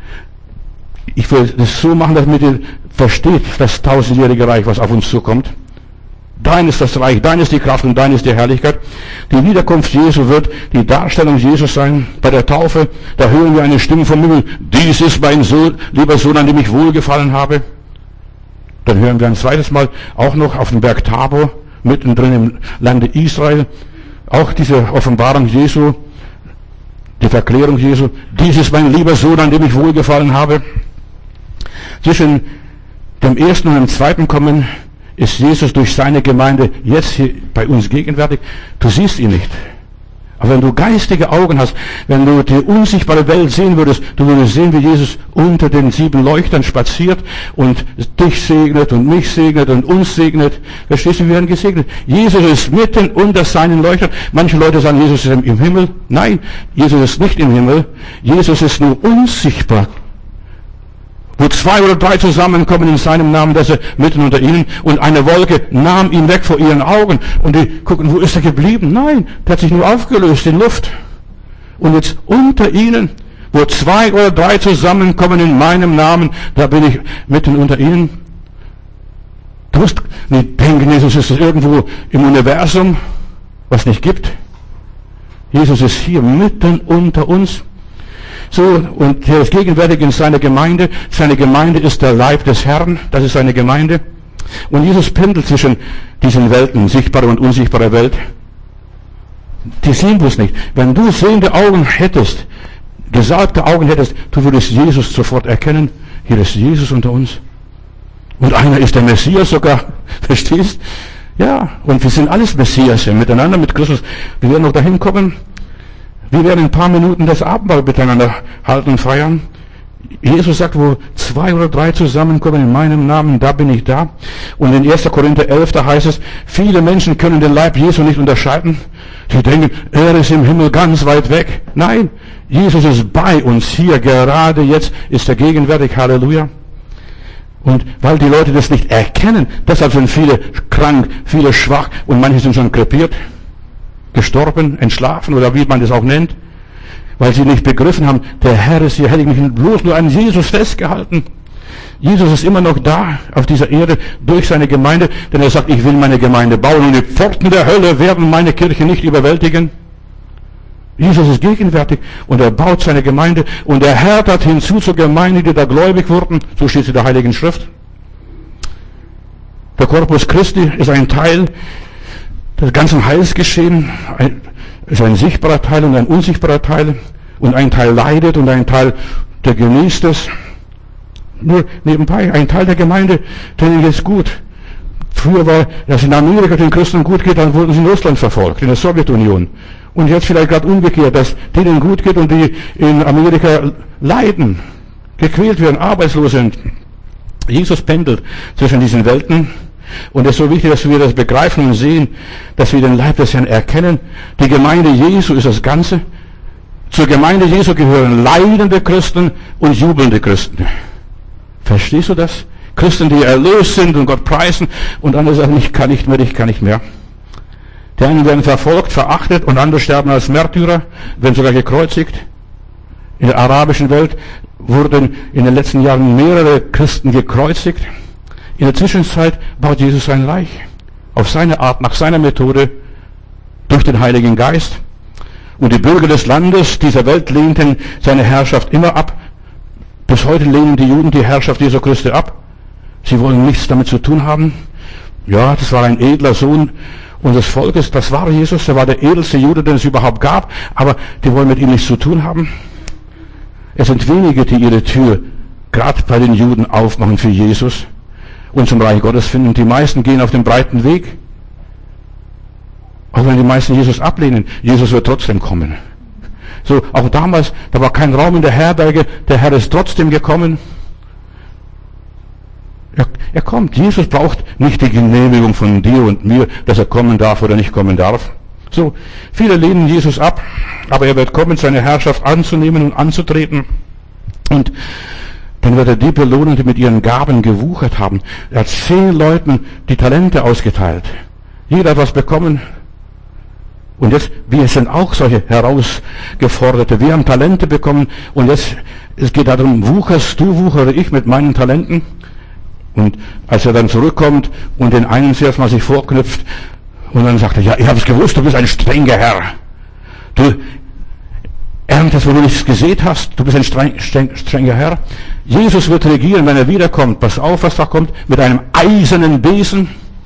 Ich will das so machen, damit ihr versteht, das 1000-jährige Reich, was auf uns zukommt. Dein ist das Reich, dein ist die Kraft und dein ist die Herrlichkeit. Die Wiederkunft Jesu wird die Darstellung Jesus sein. Bei der Taufe, da hören wir eine Stimme vom Himmel. Dies ist mein Sohn, lieber Sohn, an dem ich wohlgefallen habe. Dann hören wir ein zweites Mal auch noch auf dem Berg Tabor, mittendrin im Lande Israel, auch diese Offenbarung Jesu, die Verklärung Jesu. Dies ist mein lieber Sohn, an dem ich wohlgefallen habe. Zwischen dem ersten und dem zweiten Kommen ist Jesus durch seine Gemeinde jetzt hier bei uns gegenwärtig. Du siehst ihn nicht. Aber wenn du geistige Augen hast, wenn du die unsichtbare Welt sehen würdest, du würdest sehen, wie Jesus unter den 7 Leuchtern spaziert und dich segnet und mich segnet und uns segnet. Verstehst du, wir werden gesegnet. Jesus ist mitten unter seinen Leuchtern. Manche Leute sagen, Jesus ist im Himmel. Nein, Jesus ist nicht im Himmel. Jesus ist nur unsichtbar. Wo 2 oder 3 zusammenkommen in seinem Namen, dass er mitten unter ihnen, und eine Wolke nahm ihn weg vor ihren Augen und die gucken, wo ist er geblieben? Nein, der hat sich nur aufgelöst in Luft. Und jetzt unter ihnen, wo 2 oder 3 zusammenkommen in meinem Namen, da bin ich mitten unter ihnen. Du musst nicht denken, Jesus ist irgendwo im Universum, was nicht gibt. Jesus ist hier mitten unter uns. So, und er ist gegenwärtig in seiner Gemeinde. Seine Gemeinde ist der Leib des Herrn. Das ist seine Gemeinde. Und Jesus pendelt zwischen diesen Welten, sichtbare und unsichtbare Welt. Die sehen bloß nicht. Wenn du sehende Augen hättest, gesalbte Augen hättest, du würdest Jesus sofort erkennen. Hier ist Jesus unter uns. Und einer ist der Messias sogar. Verstehst? Ja, und wir sind alles Messias miteinander, mit Christus. Wir werden noch dahin kommen. Wir werden in ein paar Minuten das Abendmahl miteinander halten und feiern. Jesus sagt, wo 2 oder 3 zusammenkommen in meinem Namen, da bin ich da. Und in 1. Korinther 11, da heißt es, viele Menschen können den Leib Jesu nicht unterscheiden. Sie denken, er ist im Himmel ganz weit weg. Nein, Jesus ist bei uns hier, gerade jetzt ist er gegenwärtig. Halleluja. Und weil die Leute das nicht erkennen, deshalb sind viele krank, viele schwach und manche sind schon krepiert. gestorben, entschlafen oder wie man das auch nennt, weil sie nicht begriffen haben, der Herr ist hier, hätte ich mich bloß nur an Jesus festgehalten. Jesus ist immer noch da auf dieser Erde durch seine Gemeinde, denn er sagt, ich will meine Gemeinde bauen und die Pforten der Hölle werden meine Kirche nicht überwältigen. Jesus ist gegenwärtig und er baut seine Gemeinde und er härtet hinzu zur Gemeinde, die da gläubig wurden, so steht es in der Heiligen Schrift. Der Corpus Christi ist ein Teil des ganzen Heilsgeschehen, ist ein sichtbarer Teil und ein unsichtbarer Teil und ein Teil leidet und ein Teil, der genießt es. Nur nebenbei, ein Teil der Gemeinde, denen geht's gut. Früher war, dass in Amerika den Christen gut geht, dann wurden sie in Russland verfolgt, in der Sowjetunion. Und jetzt vielleicht gerade umgekehrt, dass denen gut geht und die in Amerika leiden, gequält werden, arbeitslos sind. Jesus pendelt zwischen diesen Welten. Und es ist so wichtig, dass wir das begreifen und sehen, dass wir den Leib des Herrn erkennen. Die Gemeinde Jesu ist das Ganze. Zur Gemeinde Jesu gehören leidende Christen und jubelnde Christen. Verstehst du das? Christen, die erlöst sind und Gott preisen und andere sagen, ich kann nicht mehr. Die einen werden verfolgt, verachtet und andere sterben als Märtyrer, werden sogar gekreuzigt. In der arabischen Welt wurden in den letzten Jahren mehrere Christen gekreuzigt. In der Zwischenzeit baut Jesus sein Reich. Auf seine Art, nach seiner Methode, durch den Heiligen Geist. Und die Bürger des Landes dieser Welt lehnten seine Herrschaft immer ab. Bis heute lehnen die Juden die Herrschaft Jesu Christi ab. Sie wollen nichts damit zu tun haben. Ja, das war ein edler Sohn unseres Volkes. Das war Jesus. Er war der edelste Jude, den es überhaupt gab. Aber die wollen mit ihm nichts zu tun haben. Es sind wenige, die ihre Tür gerade bei den Juden aufmachen für Jesus und zum Reich Gottes finden. Die meisten gehen auf den breiten Weg. Auch wenn die meisten Jesus ablehnen, Jesus wird trotzdem kommen. So, auch damals, da war kein Raum in der Herberge, der Herr ist trotzdem gekommen. Er kommt. Jesus braucht nicht die Genehmigung von dir und mir, dass er kommen darf oder nicht kommen darf. So, viele lehnen Jesus ab, aber er wird kommen, seine Herrschaft anzunehmen und anzutreten. Und dann wird er die belohnen, die mit ihren Gaben gewuchert haben. Er hat 10 Leuten die Talente ausgeteilt. Jeder hat was bekommen. Und jetzt, wir sind auch solche Herausgeforderte. Wir haben Talente bekommen und jetzt, es geht darum, wucherst du, wuchere ich mit meinen Talenten? Und als er dann zurückkommt und den einen zuerst mal sich vorknüpft und dann sagt er, ja, ich habe es gewusst, du bist ein strenger Herr. Du erntest, wo du nichts gesät hast, du bist ein strenger Herr. Jesus wird regieren, wenn er wiederkommt. Pass auf, was da kommt, mit einem eisernen Besen.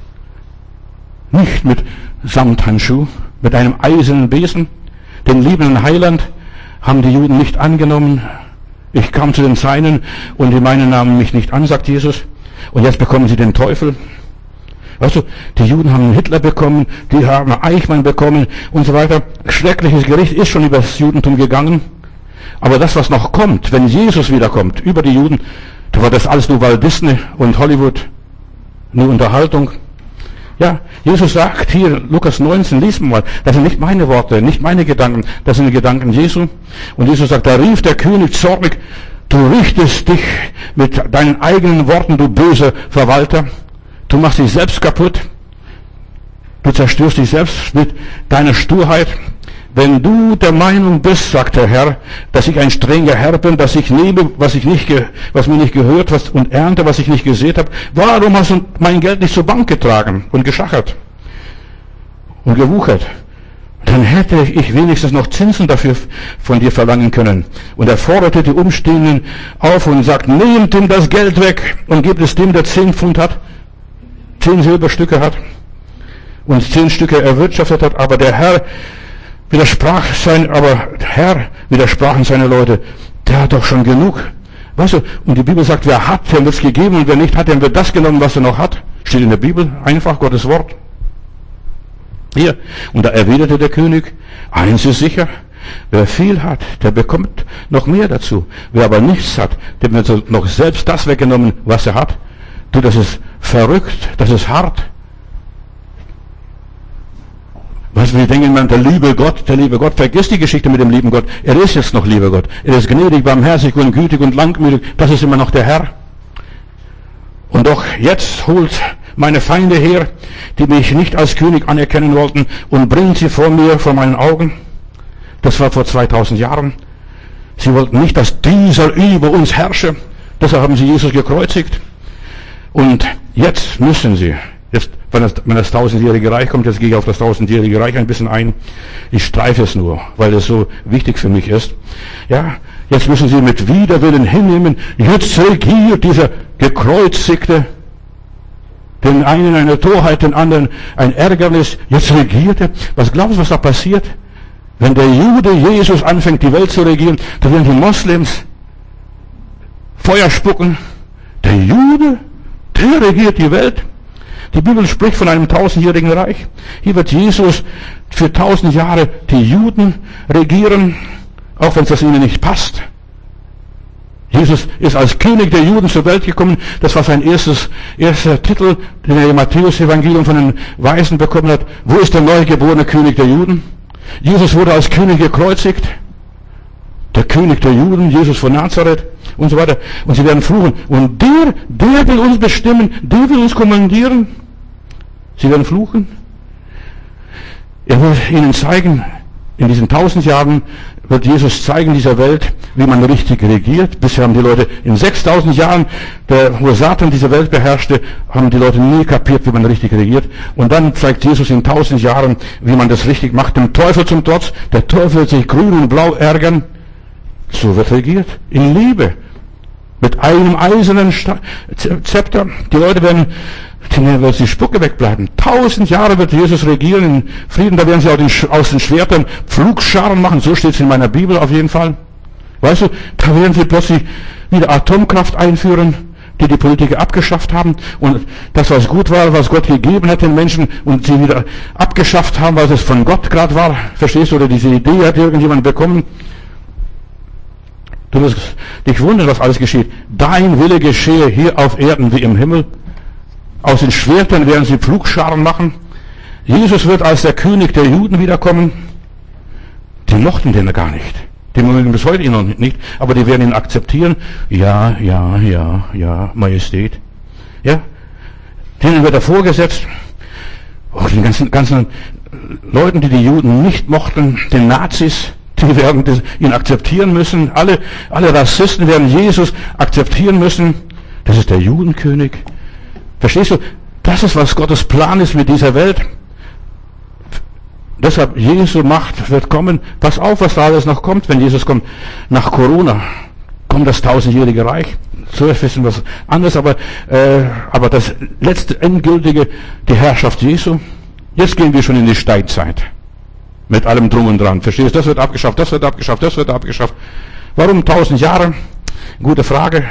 Nicht mit Samthandschuh, mit einem eisernen Besen. Den liebenden Heiland haben die Juden nicht angenommen. Ich kam zu den Seinen und die meinen nahmen mich nicht an, sagt Jesus. Und jetzt bekommen sie den Teufel. Weißt du, die Juden haben Hitler bekommen, die haben Eichmann bekommen und so weiter. Schreckliches Gericht ist schon über das Judentum gegangen. Aber das, was noch kommt, wenn Jesus wiederkommt, über die Juden, da war das alles nur Walt Disney und Hollywood, nur Unterhaltung. Ja, Jesus sagt hier, Lukas 19, lies mal, das sind nicht meine Worte, nicht meine Gedanken, das sind die Gedanken Jesu. Und Jesus sagt, da rief der König zornig, du richtest dich mit deinen eigenen Worten, du böser Verwalter. Du machst dich selbst kaputt. Du zerstörst dich selbst mit deiner Sturheit. Wenn du der Meinung bist, sagt der Herr, dass ich ein strenger Herr bin, dass ich nehme, was mir nicht gehört, und ernte, was ich nicht gesät habe, warum hast du mein Geld nicht zur Bank getragen und geschachert und gewuchert? Dann hätte ich wenigstens noch Zinsen dafür von dir verlangen können. Und er forderte die Umstehenden auf und sagt, nehmt ihm das Geld weg und gebt es dem, der 10 Pfund hat, 10 Silberstücke hat und 10 Stücke erwirtschaftet hat, aber der Herr widersprachen seine Leute, der hat doch schon genug. Weißt du, und die Bibel sagt, wer hat, dem wird's gegeben, und wer nicht hat, dem wird das genommen, was er noch hat. Steht in der Bibel, einfach Gottes Wort. Hier, und da erwiderte der König, eins ist sicher, wer viel hat, der bekommt noch mehr dazu. Wer aber nichts hat, dem wird noch selbst das weggenommen, was er hat. Du, das ist verrückt, das ist hart. Was wir denken, der liebe Gott, vergiss die Geschichte mit dem lieben Gott. Er ist jetzt noch lieber Gott. Er ist gnädig, barmherzig und gütig und langmütig. Das ist immer noch der Herr. Und doch jetzt holt meine Feinde her, die mich nicht als König anerkennen wollten, und bringt sie vor mir, vor meinen Augen. Das war vor 2000 Jahren. Sie wollten nicht, dass dieser über uns herrsche. Deshalb haben sie Jesus gekreuzigt. Und jetzt müssen sie, jetzt, wenn das 1000-jährige Reich kommt, jetzt gehe ich auf das 1000-jährige Reich ein bisschen ein. Ich streife es nur, weil es so wichtig für mich ist. Ja, jetzt müssen sie mit Widerwillen hinnehmen. Jetzt regiert dieser gekreuzigte, den einen eine Torheit, den anderen ein Ärgernis. Jetzt regiert er. Was glaubst du, was da passiert? Wenn der Jude Jesus anfängt, die Welt zu regieren, dann werden die Moslems Feuer spucken. Der Jude, der regiert die Welt. Die Bibel spricht von einem 1000-jährigen Reich. Hier wird Jesus für 1000 Jahre die Juden regieren, auch wenn es ihnen nicht passt. Jesus ist als König der Juden zur Welt gekommen. Das war sein erster Titel, den er im Matthäus-Evangelium von den Weisen bekommen hat. Wo ist der neugeborene König der Juden? Jesus wurde als König gekreuzigt. Der König der Juden, Jesus von Nazareth und so weiter. Und sie werden fluchen. Und der will uns bestimmen, der will uns kommandieren. Sie werden fluchen. Er will ihnen zeigen, in diesen 1000 Jahren wird Jesus zeigen dieser Welt, wie man richtig regiert. Bisher haben die Leute in 6000 Jahren, wo Satan diese Welt beherrschte, haben die Leute nie kapiert, wie man richtig regiert. Und dann zeigt Jesus in 1000 Jahren, wie man das richtig macht. Dem Teufel zum Trotz. Der Teufel wird sich grün und blau ärgern. So wird regiert. In Liebe. Mit einem eisernen Zepter. Die Leute werden die Spucke wegbleiben. 1000 Jahre wird Jesus regieren in Frieden. Da werden sie auch aus den Schwertern Pflugscharen machen. So steht es in meiner Bibel auf jeden Fall. Weißt du, da werden sie plötzlich wieder Atomkraft einführen, die Politiker abgeschafft haben. Und das, was gut war, was Gott gegeben hat den Menschen, und sie wieder abgeschafft haben, weil es von Gott gerade war. Verstehst du? Oder diese Idee hat irgendjemand bekommen. Du wirst dich wundern, was alles geschieht. Dein Wille geschehe hier auf Erden wie im Himmel. Aus den Schwertern werden sie Pflugscharen machen. Jesus wird als der König der Juden wiederkommen. Die mochten den gar nicht. Die mögen bis heute ihn noch nicht, aber die werden ihn akzeptieren. Ja, Majestät. Ja. Denen wird er vorgesetzt. Oh, den ganzen Leuten, die Juden nicht mochten, den Nazis, die werden ihn akzeptieren müssen. Alle Rassisten werden Jesus akzeptieren müssen. Das ist der Judenkönig. Verstehst du? Das ist, was Gottes Plan ist mit dieser Welt. Deshalb, Jesu Macht wird kommen. Pass auf, was da alles noch kommt, wenn Jesus kommt. Nach Corona kommt das 1000-jährige Reich. Zuerst wissen wir was anderes, aber das letzte, endgültige, die Herrschaft Jesu. Jetzt gehen wir schon in die Steinzeit. Mit allem Drum und Dran. Verstehst du? Das wird abgeschafft, das wird abgeschafft, das wird abgeschafft. Warum 1000 Jahre? Gute Frage.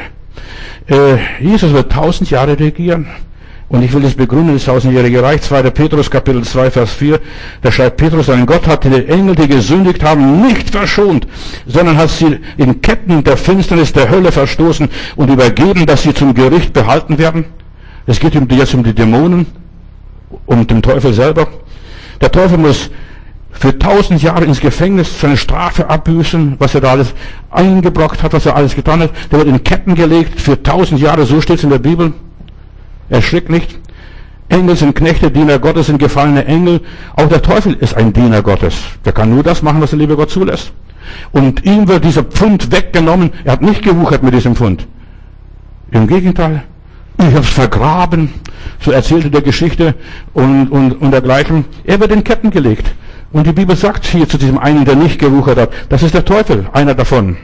Jesus wird 1000 Jahre regieren. Und ich will das begründen, das 1000-jährige Reich. 2. Petrus, Kapitel 2, Vers 4. Da schreibt Petrus, denn Gott hat die Engel, die gesündigt haben, nicht verschont, sondern hat sie in Ketten der Finsternis der Hölle verstoßen und übergeben, dass sie zum Gericht behalten werden. Es geht jetzt um die Dämonen, um den Teufel selber. Der Teufel muss für 1000 Jahre ins Gefängnis seine Strafe abbüßen, was er da alles eingebrockt hat, was er alles getan hat. Der wird in Ketten gelegt für 1000 Jahre, so steht es in der Bibel. Erschrick nicht. Engel sind Knechte, Diener Gottes sind gefallene Engel. Auch der Teufel ist ein Diener Gottes. Der kann nur das machen, was der liebe Gott zulässt. Und ihm wird dieser Pfund weggenommen. Er hat nicht gewuchert mit diesem Pfund. Im Gegenteil. Ich habe es vergraben. So erzählte der Geschichte und dergleichen. Er wird in Ketten gelegt. Und die Bibel sagt hier zu diesem einen, der nicht gewuchert hat, das ist der Teufel, einer davon.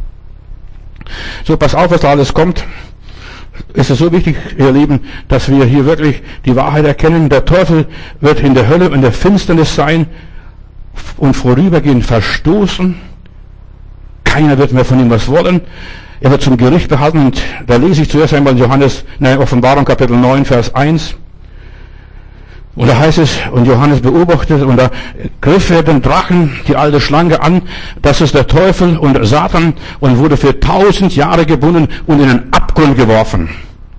So, pass auf, was da alles kommt. Ist es so wichtig, ihr Lieben, dass wir hier wirklich die Wahrheit erkennen. Der Teufel wird in der Hölle, in der Finsternis sein und vorübergehend verstoßen. Keiner wird mehr von ihm was wollen. Er wird zum Gericht behalten. Und da lese ich zuerst einmal Offenbarung Kapitel 9, Vers 1. Und da heißt es, und Johannes beobachtet, und da griff er den Drachen, die alte Schlange an, das ist der Teufel und Satan, und wurde für 1000 Jahre gebunden und in den Abgrund geworfen.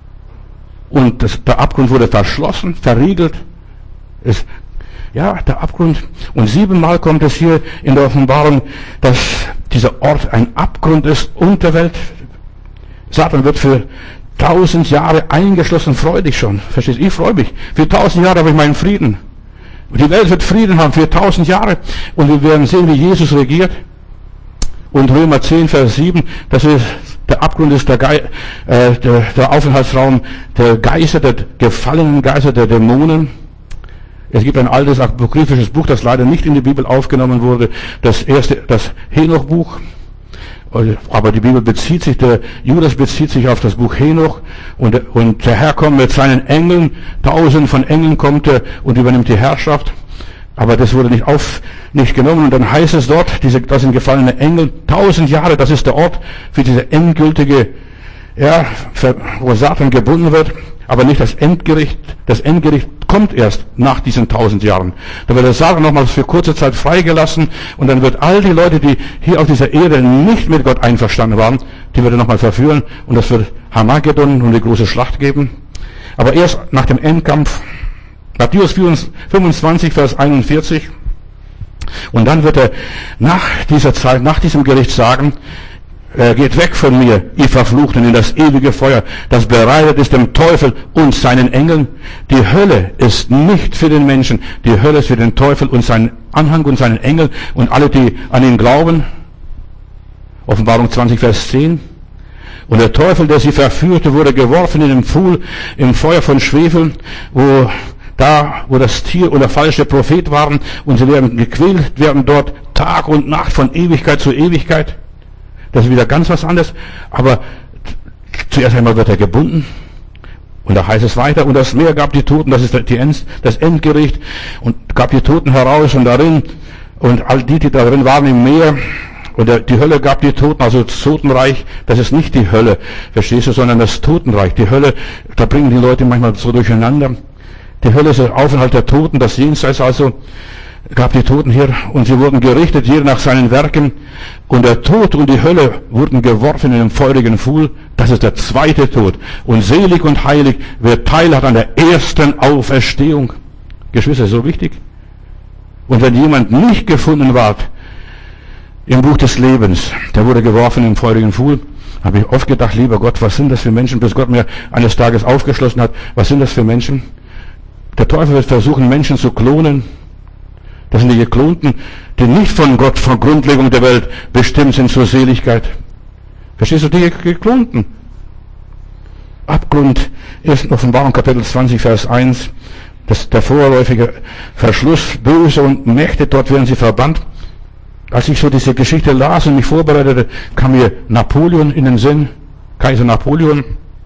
Und der Abgrund wurde verschlossen, verriegelt. Der Abgrund. Und 7-mal kommt es hier in der Offenbarung, dass dieser Ort ein Abgrund ist, Unterwelt. Satan wird für 1000 Jahre eingeschlossen, freu dich schon. Verstehst du? Ich freue mich. Für 1000 Jahre habe ich meinen Frieden. Und die Welt wird Frieden haben für 1000 Jahre. Und wir werden sehen, wie Jesus regiert. Und Römer 10, Vers 7, das ist der Abgrund, ist der Aufenthaltsraum der Geister, der gefallenen Geister, der Dämonen. Es gibt ein altes apokryphisches Buch, das leider nicht in die Bibel aufgenommen wurde, das Henoch-Buch. Aber die Bibel der Judas bezieht sich auf das Buch Henoch, und der Herr kommt mit seinen Engeln, 1000 von Engeln kommt er und übernimmt die Herrschaft. Aber das wurde nicht genommen, und dann heißt es dort, das sind gefallene Engel, 1000 Jahre, das ist der Ort für diese endgültige, wo Satan gebunden wird, aber nicht das Endgericht. Das Endgericht kommt erst nach diesen 1000 Jahren. Da wird der Satan nochmals für kurze Zeit freigelassen, und dann wird all die Leute, die hier auf dieser Erde nicht mit Gott einverstanden waren, die wird er nochmal verführen, und das wird Armageddon und die große Schlacht geben. Aber erst nach dem Endkampf, Matthäus 25, Vers 41, und dann wird er nach dieser Zeit, nach diesem Gericht sagen, geht weg von mir, ihr Verfluchten, in das ewige Feuer, das bereitet ist dem Teufel und seinen Engeln. Die Hölle ist nicht für den Menschen, die Hölle ist für den Teufel und seinen Anhang und seinen Engel und alle, die an ihn glauben. Offenbarung 20, Vers 10. Und der Teufel, der sie verführte, wurde geworfen in den Pfuhl, im Feuer von Schwefel, wo das Tier und der falsche Prophet waren, und sie werden gequält werden dort Tag und Nacht von Ewigkeit zu Ewigkeit. Das ist wieder ganz was anderes. Aber zuerst einmal wird er gebunden. Und da heißt es weiter, und das Meer gab die Toten, das ist das Endgericht, und gab die Toten heraus und darin, und all die darin waren im Meer. Und die Hölle gab die Toten, also das Totenreich, das ist nicht die Hölle, verstehst du, sondern das Totenreich. Die Hölle, da bringen die Leute manchmal so durcheinander. Die Hölle ist der Aufenthalt der Toten, das Jenseits also, gab die Toten hier, und sie wurden gerichtet, jeder nach seinen Werken, und der Tod und die Hölle wurden geworfen in den feurigen Pfuhl. Das ist der zweite Tod. Und selig und heilig, wer Teil hat an der ersten Auferstehung. Geschwister, ist so wichtig. Und wenn jemand nicht gefunden ward im Buch des Lebens, der wurde geworfen im feurigen Pfuhl. Habe ich oft gedacht, lieber Gott, was sind das für Menschen, bis Gott mir eines Tages aufgeschlossen hat, was sind das für Menschen? Der Teufel wird versuchen, Menschen zu klonen. Das sind die Geklonten, die nicht von Gott, von Grundlegung der Welt bestimmt sind zur Seligkeit. Verstehst du, die Geklonten? Abgrund ist Offenbarung Kapitel 20, Vers 1. Der vorläufige Verschluss, Böse und Mächte, dort werden sie verbannt. Als ich so diese Geschichte las und mich vorbereitete, kam mir Napoleon in den Sinn, Kaiser Napoleon,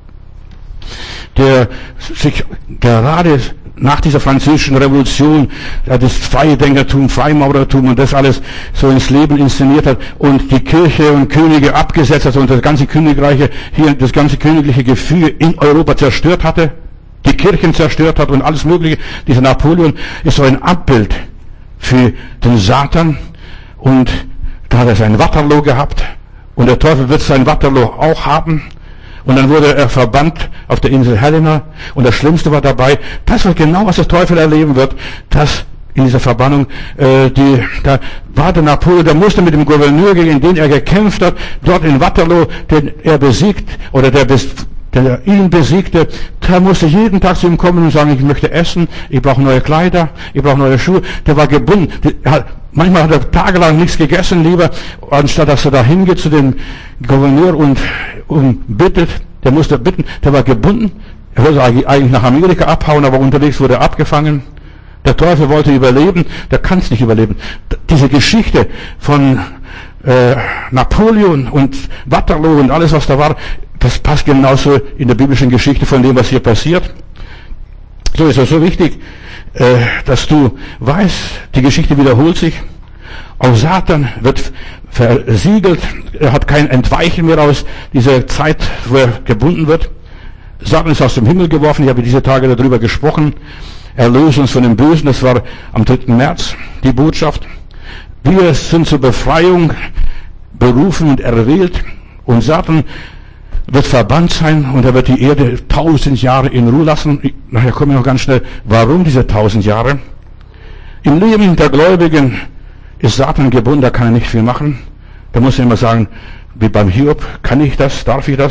der sich gerade nach dieser französischen Revolution, das Freidenkertum, Freimaurertum und das alles so ins Leben inszeniert hat und die Kirche und Könige abgesetzt hat und das ganze Königreiche, hier das ganze königliche Gefüge in Europa zerstört hatte, die Kirchen zerstört hat und alles Mögliche. Dieser Napoleon ist so ein Abbild für den Satan, und da hat er sein Waterloo gehabt, und der Teufel wird sein Waterloo auch haben. Und dann wurde er verbannt auf der Insel Helena. Und das Schlimmste war dabei, das war genau, was der Teufel erleben wird, dass in dieser Verbannung, da war der Napoleon, der musste mit dem Gouverneur, gegen den er gekämpft hat, dort in Waterloo, den er besiegt, oder der ihn besiegte, der musste jeden Tag zu ihm kommen und sagen, ich möchte essen, ich brauche neue Kleider, ich brauche neue Schuhe. Der war gebunden. Manchmal hat er tagelang nichts gegessen, lieber, anstatt dass er da hingeht zu dem Gouverneur und bittet. Der musste bitten, der war gebunden. Er wollte eigentlich nach Amerika abhauen, aber unterwegs wurde er abgefangen. Der Teufel wollte überleben, der kann es nicht überleben. Diese Geschichte von Napoleon und Waterloo und alles, was da war, das passt genauso in der biblischen Geschichte von dem, was hier passiert. So ist es so wichtig, dass du weißt, die Geschichte wiederholt sich. Auch Satan wird versiegelt. Er hat kein Entweichen mehr aus dieser Zeit, wo er gebunden wird. Satan ist aus dem Himmel geworfen. Ich habe diese Tage darüber gesprochen. Erlöse uns von dem Bösen. Das war am 3. März die Botschaft. Wir sind zur Befreiung berufen und erwählt. Und Satan wird verbannt sein, und er wird die Erde 1000 Jahre in Ruhe lassen. Nachher kommen wir noch ganz schnell. Warum diese 1000 Jahre? Im Leben der Gläubigen ist Satan gebunden, da kann er nicht viel machen. Da muss er immer sagen, wie beim Hiob, kann ich das, darf ich das?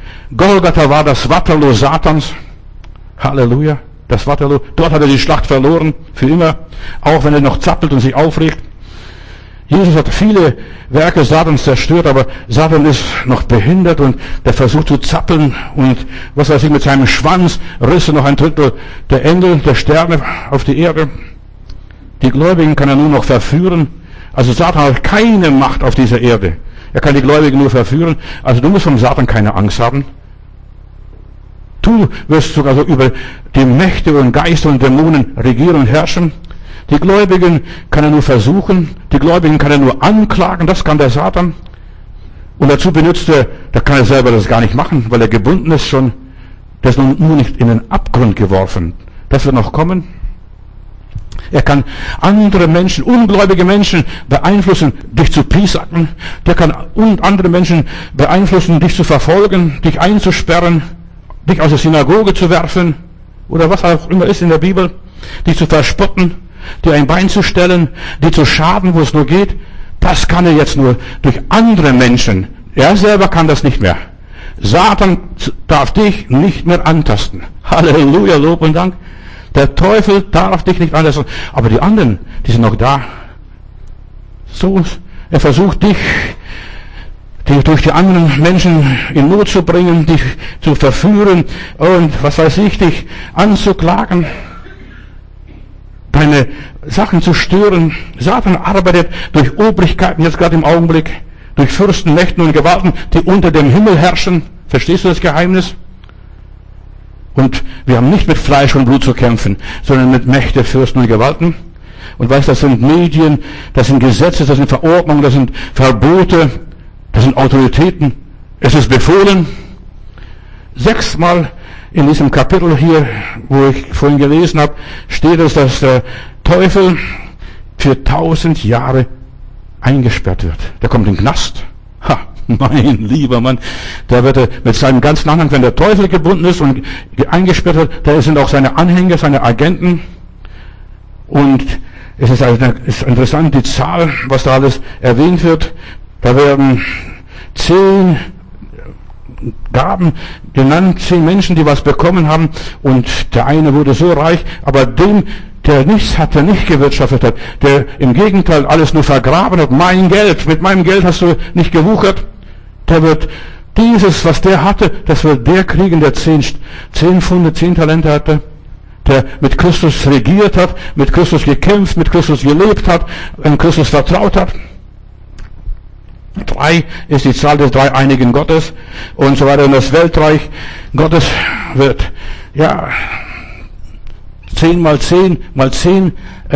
Golgatha war das Waterloo Satans. Halleluja. Das Waterloo. Dort hat er die Schlacht verloren. Für immer. Auch wenn er noch zappelt und sich aufregt. Jesus hat viele Werke Satans zerstört, aber Satan ist noch behindert und der versucht zu zappeln und was weiß ich, mit seinem Schwanz riss er noch ein Drittel der Engel, der Sterne auf die Erde. Die Gläubigen kann er nur noch verführen. Also Satan hat keine Macht auf dieser Erde. Er kann die Gläubigen nur verführen. Also du musst vom Satan keine Angst haben. Du wirst sogar so über die Mächte und Geister und Dämonen regieren und herrschen. Die Gläubigen kann er nur versuchen, die Gläubigen kann er nur anklagen, das kann der Satan. Und dazu benutzt er, da kann er selber das gar nicht machen, weil er gebunden ist schon. Der ist nur nicht in den Abgrund geworfen. Das wird noch kommen. Er kann andere Menschen, ungläubige Menschen beeinflussen, dich zu piesacken. Der kann andere Menschen beeinflussen, dich zu verfolgen, dich einzusperren, dich aus der Synagoge zu werfen oder was auch immer ist in der Bibel, dich zu verspotten, dir ein Bein zu stellen, dir zu schaden, wo es nur geht. Das kann er jetzt nur durch andere Menschen. Er selber kann das nicht mehr. Satan darf dich nicht mehr antasten. Halleluja, Lob und Dank. Der Teufel darf dich nicht antasten. Aber die anderen, die sind noch da. So, er versucht dich durch die anderen Menschen in Not zu bringen, dich zu verführen und was weiß ich, dich anzuklagen, deine Sachen zu stören. Satan arbeitet durch Obrigkeiten, jetzt gerade im Augenblick, durch Fürsten, Mächten und Gewalten, die unter dem Himmel herrschen. Verstehst du das Geheimnis? Und wir haben nicht mit Fleisch und Blut zu kämpfen, sondern mit Mächte, Fürsten und Gewalten. Und weißt, das sind Medien, das sind Gesetze, das sind Verordnungen, das sind Verbote, das sind Autoritäten. Es ist befohlen. 6-mal in diesem Kapitel hier, wo ich vorhin gelesen habe, steht es, dass der Teufel für 1000 Jahre eingesperrt wird. Der kommt in den Knast. Ha, mein lieber Mann, da wird er mit seinem ganzen Anhang, wenn der Teufel gebunden ist und eingesperrt wird, da sind auch seine Anhänger, seine Agenten. Und es ist interessant, die Zahl, was da alles erwähnt wird. Da werden 10 Gaben genannt, 10 Menschen, die was bekommen haben, und der eine wurde so reich, aber dem, der nichts hat, der nicht gewirtschaftet hat, der im Gegenteil alles nur vergraben hat, mit meinem Geld hast du nicht gewuchert, der wird dieses, was der hatte, das wird der kriegen, der 10 Pfunde, 10 Talente hatte, der mit Christus regiert hat, mit Christus gekämpft, mit Christus gelebt hat, an Christus vertraut hat. 3 ist die Zahl des dreieinigen Gottes und so weiter. Und das Weltreich Gottes wird, 10 mal 10 mal 10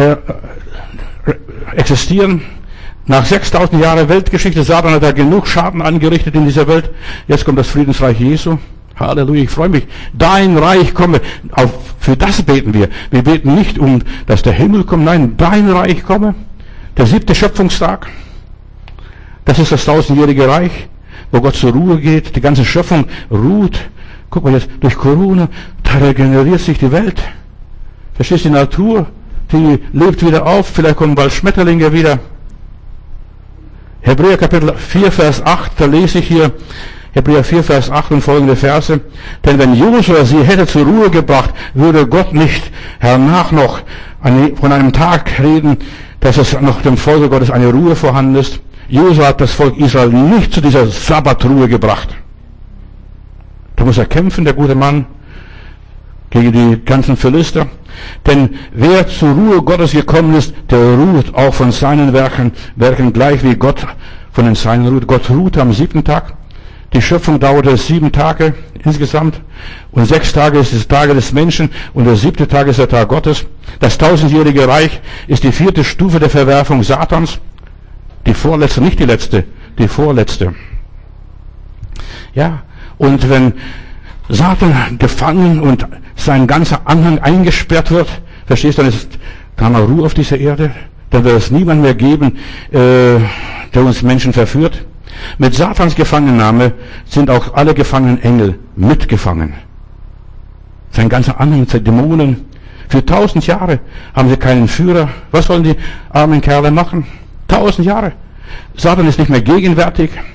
existieren. Nach 6000 Jahren Weltgeschichte, Satan hat da genug Schaden angerichtet in dieser Welt. Jetzt kommt das Friedensreich Jesu. Halleluja, ich freue mich. Dein Reich komme. Für das beten wir. Wir beten nicht dass der Himmel kommt. Nein, dein Reich komme. Der 7. Schöpfungstag. Das ist das 1000-jährige Reich, wo Gott zur Ruhe geht. Die ganze Schöpfung ruht. Guck mal jetzt, durch Corona, da regeneriert sich die Welt. Verstehst du, die Natur, die lebt wieder auf. Vielleicht kommen bald Schmetterlinge wieder. Hebräer Kapitel 4, Vers 8, da lese ich hier, Hebräer 4, Vers 8 und folgende Verse. Denn wenn Josua sie hätte zur Ruhe gebracht, würde Gott nicht hernach noch von einem Tag reden, dass es noch dem Volk Gottes eine Ruhe vorhanden ist. Josua hat das Volk Israel nicht zu dieser Sabbatruhe gebracht. Da muss er kämpfen, der gute Mann, gegen die ganzen Philister. Denn wer zur Ruhe Gottes gekommen ist, der ruht auch von seinen Werken gleich wie Gott von den Seinen ruht. Gott ruhte am 7. Tag. Die Schöpfung dauerte 7 Tage insgesamt. Und 6 Tage ist das Tage des Menschen und der 7. Tag ist der Tag Gottes. Das 1000-jährige Reich ist die 4. Stufe der Verwerfung Satans. Die vorletzte, nicht die letzte, die vorletzte. Ja, und wenn Satan gefangen und sein ganzer Anhang eingesperrt wird, verstehst du, dann ist dann Ruhe auf dieser Erde, dann wird es niemand mehr geben, der uns Menschen verführt. Mit Satans Gefangennahme sind auch alle gefangenen Engel mitgefangen. Sein ganzer Anhang, seine Dämonen. Für 1000 Jahre haben sie keinen Führer. Was sollen die armen Kerle machen? 1000 Jahre. Satan ist nicht mehr gegenwärtig.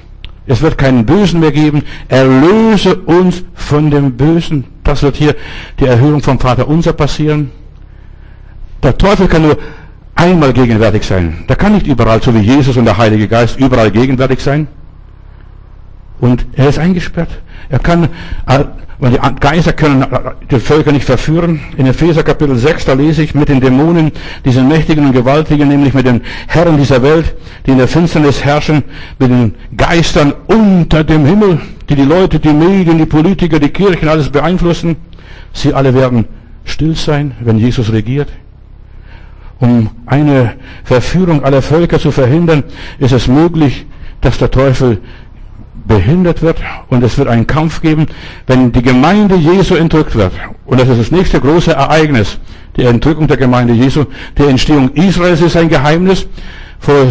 Es wird keinen Bösen mehr geben. Erlöse uns von dem Bösen. Das wird hier die Erhöhung vom Vater Unser passieren. Der Teufel kann nur einmal gegenwärtig sein. Der kann nicht überall, so wie Jesus und der Heilige Geist, überall gegenwärtig sein. Und er ist eingesperrt. Er kann, weil die Geister können die Völker nicht verführen. In Epheser Kapitel 6, da lese ich, mit den Dämonen, diesen Mächtigen und Gewaltigen, nämlich mit den Herren dieser Welt, die in der Finsternis herrschen, mit den Geistern unter dem Himmel, die Leute, die Medien, die Politiker, die Kirchen, alles beeinflussen. Sie alle werden still sein, wenn Jesus regiert. Um eine Verführung aller Völker zu verhindern, ist es möglich, dass der Teufel behindert wird, und es wird einen Kampf geben, wenn die Gemeinde Jesu entrückt wird. Und das ist das nächste große Ereignis, die Entrückung der Gemeinde Jesu. Die Entstehung Israels ist ein Geheimnis. Vor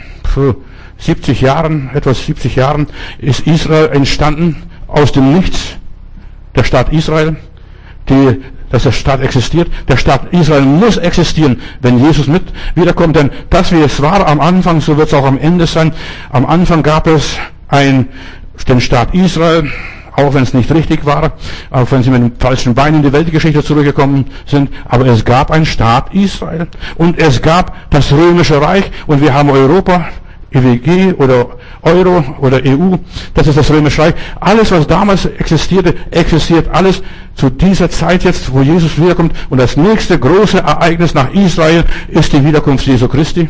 70 Jahren, etwas 70 Jahren, ist Israel entstanden aus dem Nichts, der Staat Israel, dass der Staat existiert. Der Staat Israel muss existieren, wenn Jesus wiederkommt, denn das, wie es war am Anfang, so wird es auch am Ende sein. Am Anfang gab es den Staat Israel, auch wenn es nicht richtig war, auch wenn sie mit dem falschen Bein in die Weltgeschichte zurückgekommen sind, aber es gab einen Staat Israel und es gab das Römische Reich, und wir haben Europa, EWG oder Euro oder EU, das ist das Römische Reich. Alles, was damals existierte, existiert alles zu dieser Zeit jetzt, wo Jesus wiederkommt, und das nächste große Ereignis nach Israel ist die Wiederkunft Jesu Christi.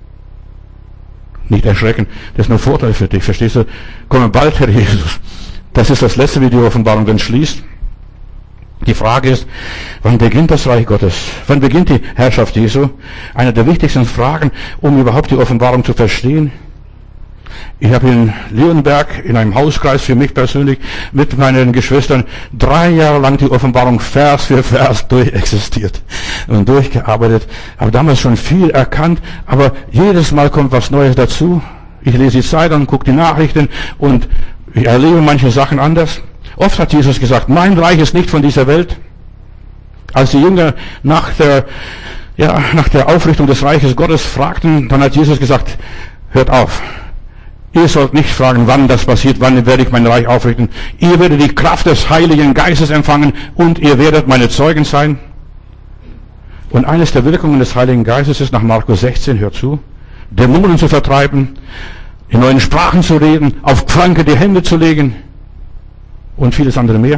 Nicht erschrecken, das ist nur Vorteil für dich, verstehst du? Komme bald, Herr Jesus. Das ist das letzte, wie die Offenbarung dann schließt. Die Frage ist, wann beginnt das Reich Gottes? Wann beginnt die Herrschaft Jesu? Eine der wichtigsten Fragen, um überhaupt die Offenbarung zu verstehen. Ich habe in Leonberg in einem Hauskreis für mich persönlich mit meinen Geschwistern 3 Jahre lang die Offenbarung Vers für Vers durchexistiert und durchgearbeitet. Habe damals schon viel erkannt, aber jedes Mal kommt was Neues dazu. Ich lese die Zeitung, gucke die Nachrichten und ich erlebe manche Sachen anders. Oft hat Jesus gesagt, mein Reich ist nicht von dieser Welt. Als die Jünger nach der Aufrichtung des Reiches Gottes fragten, dann hat Jesus gesagt, hört auf. Ihr sollt nicht fragen, wann das passiert, wann werde ich mein Reich aufrichten. Ihr werdet die Kraft des Heiligen Geistes empfangen und ihr werdet meine Zeugen sein. Und eines der Wirkungen des Heiligen Geistes ist nach Markus 16, hört zu, Dämonen zu vertreiben, in neuen Sprachen zu reden, auf Kranke die Hände zu legen und vieles andere mehr.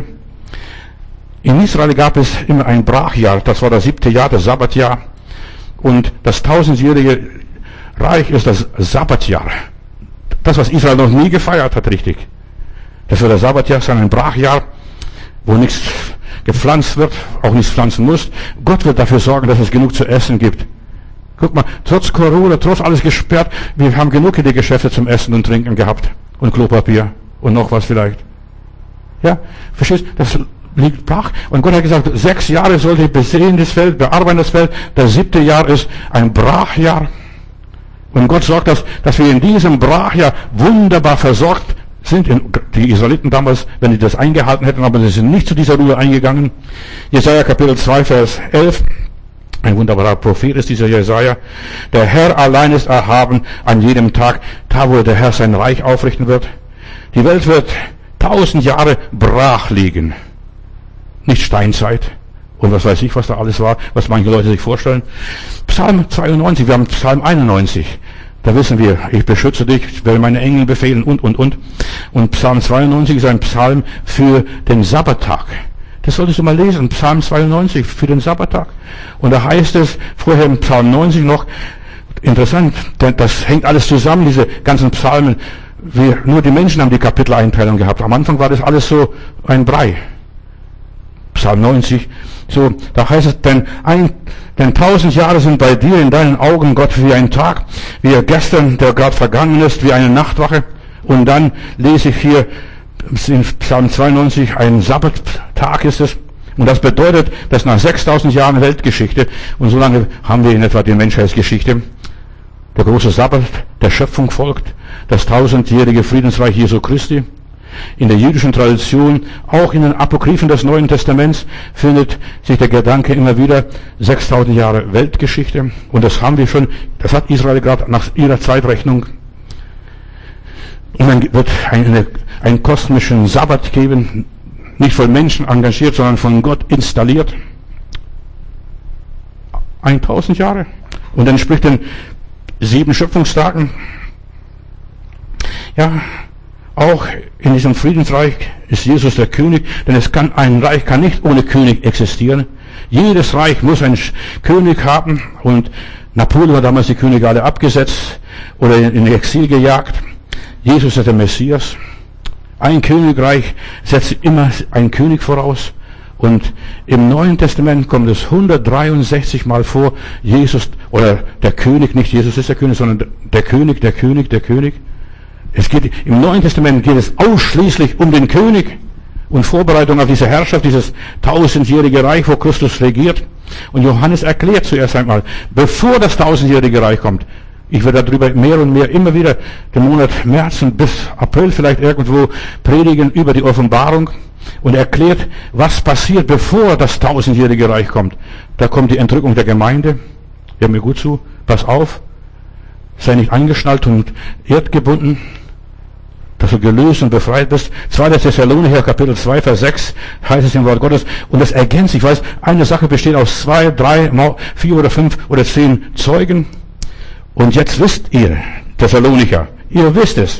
In Israel gab es immer ein Brachjahr, das war das 7. Jahr, das Sabbatjahr. Und das 1000-jährige Reich ist das Sabbatjahr. Das, was Israel noch nie gefeiert hat, richtig. Das wird das Sabbatjahr sein, ein Brachjahr, wo nichts gepflanzt wird, auch nichts pflanzen muss. Gott wird dafür sorgen, dass es genug zu essen gibt. Guck mal, trotz Corona, trotz alles gesperrt, wir haben genug in die Geschäfte zum Essen und Trinken gehabt. Und Klopapier und noch was vielleicht. Ja, verstehst du? Das liegt brach. Und Gott hat gesagt, 6 Jahre sollte ich besehen das Feld, bearbeiten das Feld. Das 7. Jahr ist ein Brachjahr. Und Gott sorgt, dass wir in diesem Brachjahr wunderbar versorgt sind. Die Israeliten damals, wenn die das eingehalten hätten, aber sie sind nicht zu dieser Ruhe eingegangen. Jesaja Kapitel 2, Vers 11. Ein wunderbarer Prophet ist dieser Jesaja. Der Herr allein ist erhaben an jedem Tag, da wo der Herr sein Reich aufrichten wird. Die Welt wird 1000 Jahre brach liegen. Nicht Steinzeit. Und was weiß ich, was da alles war, was manche Leute sich vorstellen. Psalm 92, wir haben Psalm 91. Da wissen wir, ich beschütze dich, ich werde meine Engel befehlen und. Und Psalm 92 ist ein Psalm für den Sabbattag. Das solltest du mal lesen, Psalm 92 für den Sabbattag. Und da heißt es, vorher im Psalm 90 noch, interessant, denn das hängt alles zusammen, diese ganzen Psalmen. Nur die Menschen haben die Kapiteleinteilung gehabt. Am Anfang war das alles so ein Brei. Psalm 90, so, da heißt es, denn 1000 Jahre sind bei dir in deinen Augen, Gott, wie ein Tag, wie gestern, der gerade vergangen ist, wie eine Nachtwache. Und dann lese ich hier in Psalm 92, ein Sabbattag ist es. Und das bedeutet, dass nach 6000 Jahren Weltgeschichte, und so lange haben wir in etwa die Menschheitsgeschichte, der große Sabbat der Schöpfung folgt, das 1000-jährige Friedensreich Jesu Christi. In der jüdischen Tradition, auch in den Apokryphen des Neuen Testaments, findet sich der Gedanke immer wieder, 6000 Jahre Weltgeschichte. Und das haben wir schon, das hat Israel gerade nach ihrer Zeitrechnung. Und dann wird einen kosmischen Sabbat geben, nicht von Menschen engagiert, sondern von Gott installiert. 1000 Jahre. Und dann spricht in 7 Schöpfungstagen, ja, auch in diesem Friedensreich ist Jesus der König, denn ein Reich kann nicht ohne König existieren. Jedes Reich muss einen König haben, und Napoleon hat damals die Könige alle abgesetzt oder in Exil gejagt. Jesus ist der Messias. Ein Königreich setzt immer einen König voraus. Und im Neuen Testament kommt es 163 Mal vor, Jesus oder der König, nicht Jesus ist der König, sondern der König, der König, der König. Im Neuen Testament geht es ausschließlich um den König und Vorbereitung auf diese Herrschaft, dieses 1000-jährige Reich, wo Christus regiert. Und Johannes erklärt zuerst einmal, bevor das 1000-jährige Reich kommt, ich werde darüber mehr und mehr immer wieder den Monat März und bis April vielleicht irgendwo predigen über die Offenbarung und erklärt, was passiert, bevor das 1000-jährige Reich kommt. Da kommt die Entrückung der Gemeinde. Hör mir gut zu, pass auf, sei nicht eingeschnallt und erdgebunden, dass du gelöst und befreit bist. 2. Thessalonicher Kapitel 2, Vers 6 heißt es im Wort Gottes. Und das ergänzt, ich weiß, eine Sache besteht aus 2, 3, 4 oder 5 oder 10 Zeugen. Und jetzt wisst ihr, Thessalonicher, ihr wisst es,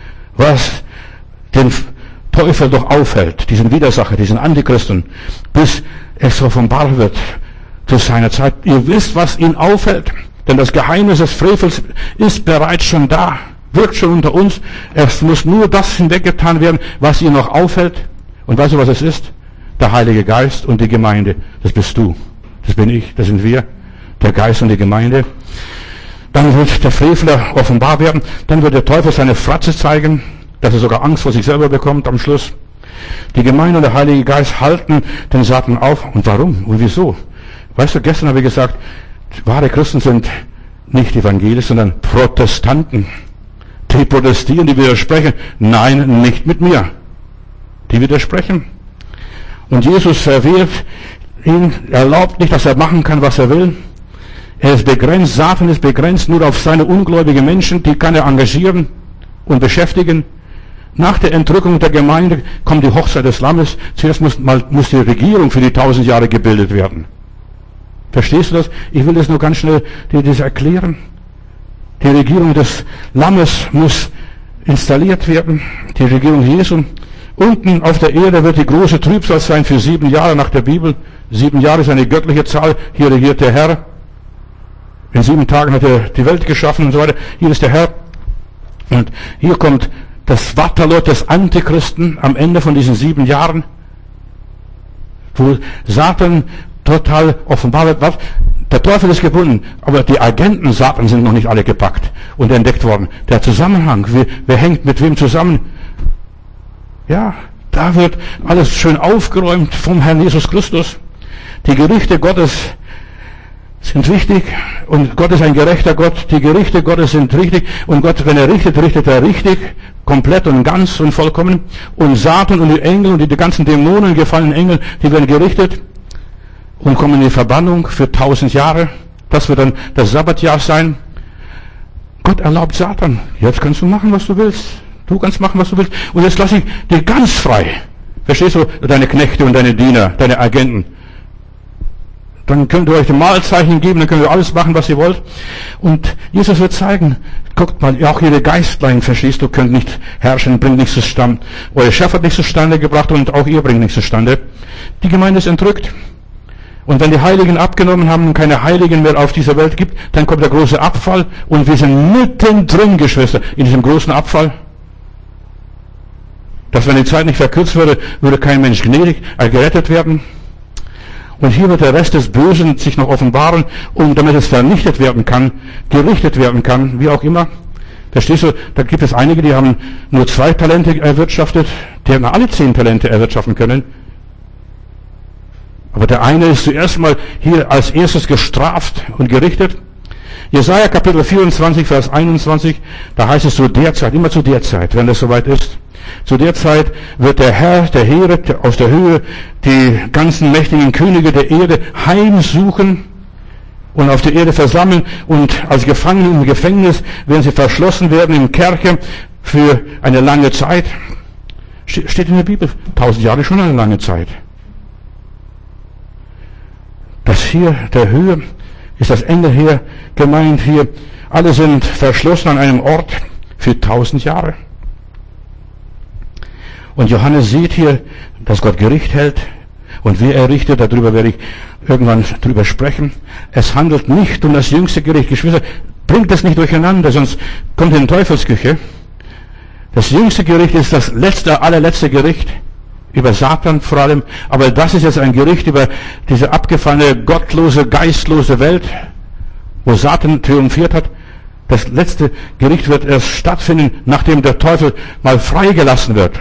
was den Teufel doch aufhält, diesen Widersacher, diesen Antichristen, bis es offenbar wird zu seiner Zeit. Ihr wisst, was ihn aufhält, denn das Geheimnis des Frevels ist bereits schon da, wirkt schon unter uns. Es muss nur das hinweggetan werden, was ihn noch aufhält. Und weißt du, was es ist? Der Heilige Geist und die Gemeinde. Das bist du, das bin ich, das sind wir, der Geist und die Gemeinde. Dann wird der Frevler offenbar werden. Dann wird der Teufel seine Fratze zeigen, dass er sogar Angst vor sich selber bekommt am Schluss. Die Gemeinde und der Heilige Geist halten den Satan auf. Und warum? Und wieso? Weißt du, gestern habe ich gesagt, wahre Christen sind nicht evangelisch, sondern Protestanten. Die protestieren, die widersprechen. Nein, nicht mit mir. Die widersprechen. Und Jesus verwehrt ihn, erlaubt nicht, dass er machen kann, was er will. Er ist begrenzt, Satan ist begrenzt nur auf seine ungläubigen Menschen, die kann er engagieren und beschäftigen. Nach der Entrückung der Gemeinde kommt die Hochzeit des Lammes. Zuerst muss die Regierung für die 1000 Jahre gebildet werden. Verstehst du das? Ich will das nur ganz schnell dir das erklären. Die Regierung des Lammes muss installiert werden. Die Regierung Jesu. Unten auf der Erde wird die große Trübsal sein für 7 Jahre nach der Bibel. 7 Jahre ist eine göttliche Zahl. Hier regiert der Herr. In 7 Tagen hat er die Welt geschaffen und so weiter. Hier ist der Herr. Und hier kommt das Watterlot des Antichristen am Ende von diesen 7 Jahren, wo Satan total offenbar wird. Was? Der Teufel ist gebunden, aber die Agenten Satan sind noch nicht alle gepackt und entdeckt worden. Der Zusammenhang, wer hängt mit wem zusammen? Ja, da wird alles schön aufgeräumt vom Herrn Jesus Christus. Die Gerichte Gottes sind wichtig und Gott ist ein gerechter Gott. Die Gerichte Gottes sind richtig und Gott, wenn er richtet, richtet er richtig, komplett und ganz und vollkommen. Und Satan und die Engel und die ganzen Dämonen, gefallenen Engel, die werden gerichtet und kommen in die Verbannung für 1000 Jahre. Das wird dann das Sabbatjahr sein. Gott erlaubt Satan. Jetzt kannst du machen, was du willst. Du kannst machen, was du willst. Und jetzt lasse ich dich ganz frei. Verstehst du? Deine Knechte und deine Diener, deine Agenten. Dann könnt ihr euch die Mahlzeichen geben, dann könnt ihr alles machen, was ihr wollt. Und Jesus wird zeigen, guckt mal, auch ihre Geistlein, verstehst du, könnt nicht herrschen, bringt nichts zustande. Euer Chef hat nichts zustande gebracht und auch ihr bringt nichts zustande. Die Gemeinde ist entrückt. Und wenn die Heiligen abgenommen haben und keine Heiligen mehr auf dieser Welt gibt, dann kommt der große Abfall und wir sind mittendrin, Geschwister, in diesem großen Abfall. Dass wenn die Zeit nicht verkürzt würde, würde kein Mensch gerettet werden. Und hier wird der Rest des Bösen sich noch offenbaren, und damit es vernichtet werden kann, gerichtet werden kann, wie auch immer. Verstehst du, da gibt es einige, die haben nur 2 Talente erwirtschaftet, die hätten alle 10 Talente erwirtschaften können. Aber der eine ist zuerst mal hier als erstes gestraft und gerichtet. Jesaja Kapitel 24, Vers 21, da heißt es zu der Zeit, immer zu der Zeit, wenn das soweit ist. Zu der Zeit wird der Herr, der Heere aus der Höhe, die ganzen mächtigen Könige der Erde heimsuchen und auf der Erde versammeln, und als Gefangene im Gefängnis werden sie verschlossen werden, im Kerker, für eine lange Zeit. Steht in der Bibel. 1000 Jahre ist schon eine lange Zeit. Das hier, der Höhe, ist das Ende hier gemeint hier. Alle sind verschlossen an einem Ort für 1000 Jahre. Und Johannes sieht hier, dass Gott Gericht hält. Und wer er richtet, darüber werde ich irgendwann drüber sprechen. Es handelt nicht um das jüngste Gericht. Geschwister, bringt das nicht durcheinander, sonst kommt in Teufelsküche. Das jüngste Gericht ist das allerletzte Gericht über Satan vor allem. Aber das ist jetzt ein Gericht über diese abgefallene, gottlose, geistlose Welt, wo Satan triumphiert hat. Das letzte Gericht wird erst stattfinden, nachdem der Teufel mal freigelassen wird.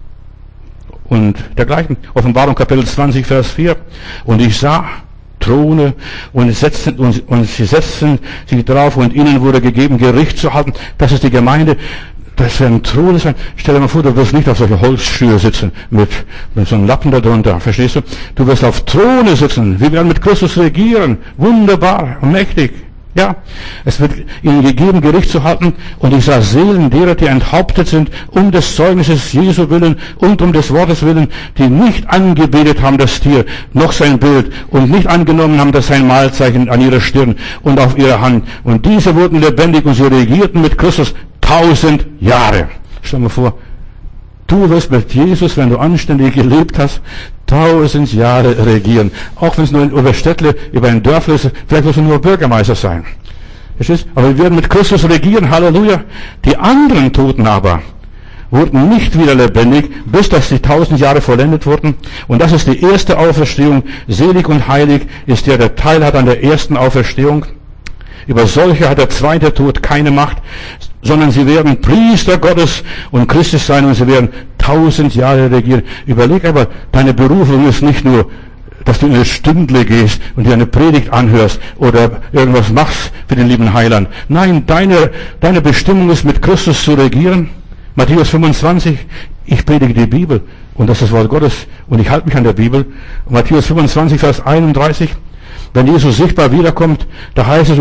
Und dergleichen. Offenbarung Kapitel 20, Vers 4. Und ich sah Throne und sie setzten sich drauf und ihnen wurde gegeben, Gericht zu halten. Das ist die Gemeinde. Das werden Throne sein. Stell dir mal vor, du wirst nicht auf solche Holzstühle sitzen mit so einem Lappen da drunter. Verstehst du? Du wirst auf Throne sitzen. Wir werden mit Christus regieren. Wunderbar und mächtig. Ja, es wird ihnen gegeben, Gericht zu halten. Und ich sah Seelen derer, die enthauptet sind, um des Zeugnisses Jesu willen und um des Wortes willen, die nicht angebetet haben das Tier, noch sein Bild, und nicht angenommen haben das sein Mahlzeichen an ihrer Stirn und auf ihrer Hand. Und diese wurden lebendig und sie regierten mit Christus 1000 Jahre. Stell dir vor, du wirst mit Jesus, wenn du anständig gelebt hast, 1000 Jahre regieren. Auch wenn es nur über Städtle, über ein Dörfler ist, vielleicht wirst du nur Bürgermeister sein. Verstehst? Aber wir werden mit Christus regieren, Halleluja. Die anderen Toten aber wurden nicht wieder lebendig, bis dass die 1000 Jahre vollendet wurden. Und das ist die erste Auferstehung. Selig und heilig ist der Teil hat an der ersten Auferstehung. Über solche hat der zweite Tod keine Macht, sondern sie werden Priester Gottes und Christus sein und sie werden 1000 Jahre regieren. Überleg aber, deine Berufung ist nicht nur, dass du in eine Stündle gehst und dir eine Predigt anhörst oder irgendwas machst für den lieben Heiland. Nein, deine Bestimmung ist, mit Christus zu regieren. Matthäus 25, ich predige die Bibel und das ist das Wort Gottes und ich halte mich an der Bibel. Matthäus 25, Vers 31, wenn Jesus sichtbar wiederkommt, da heißt es,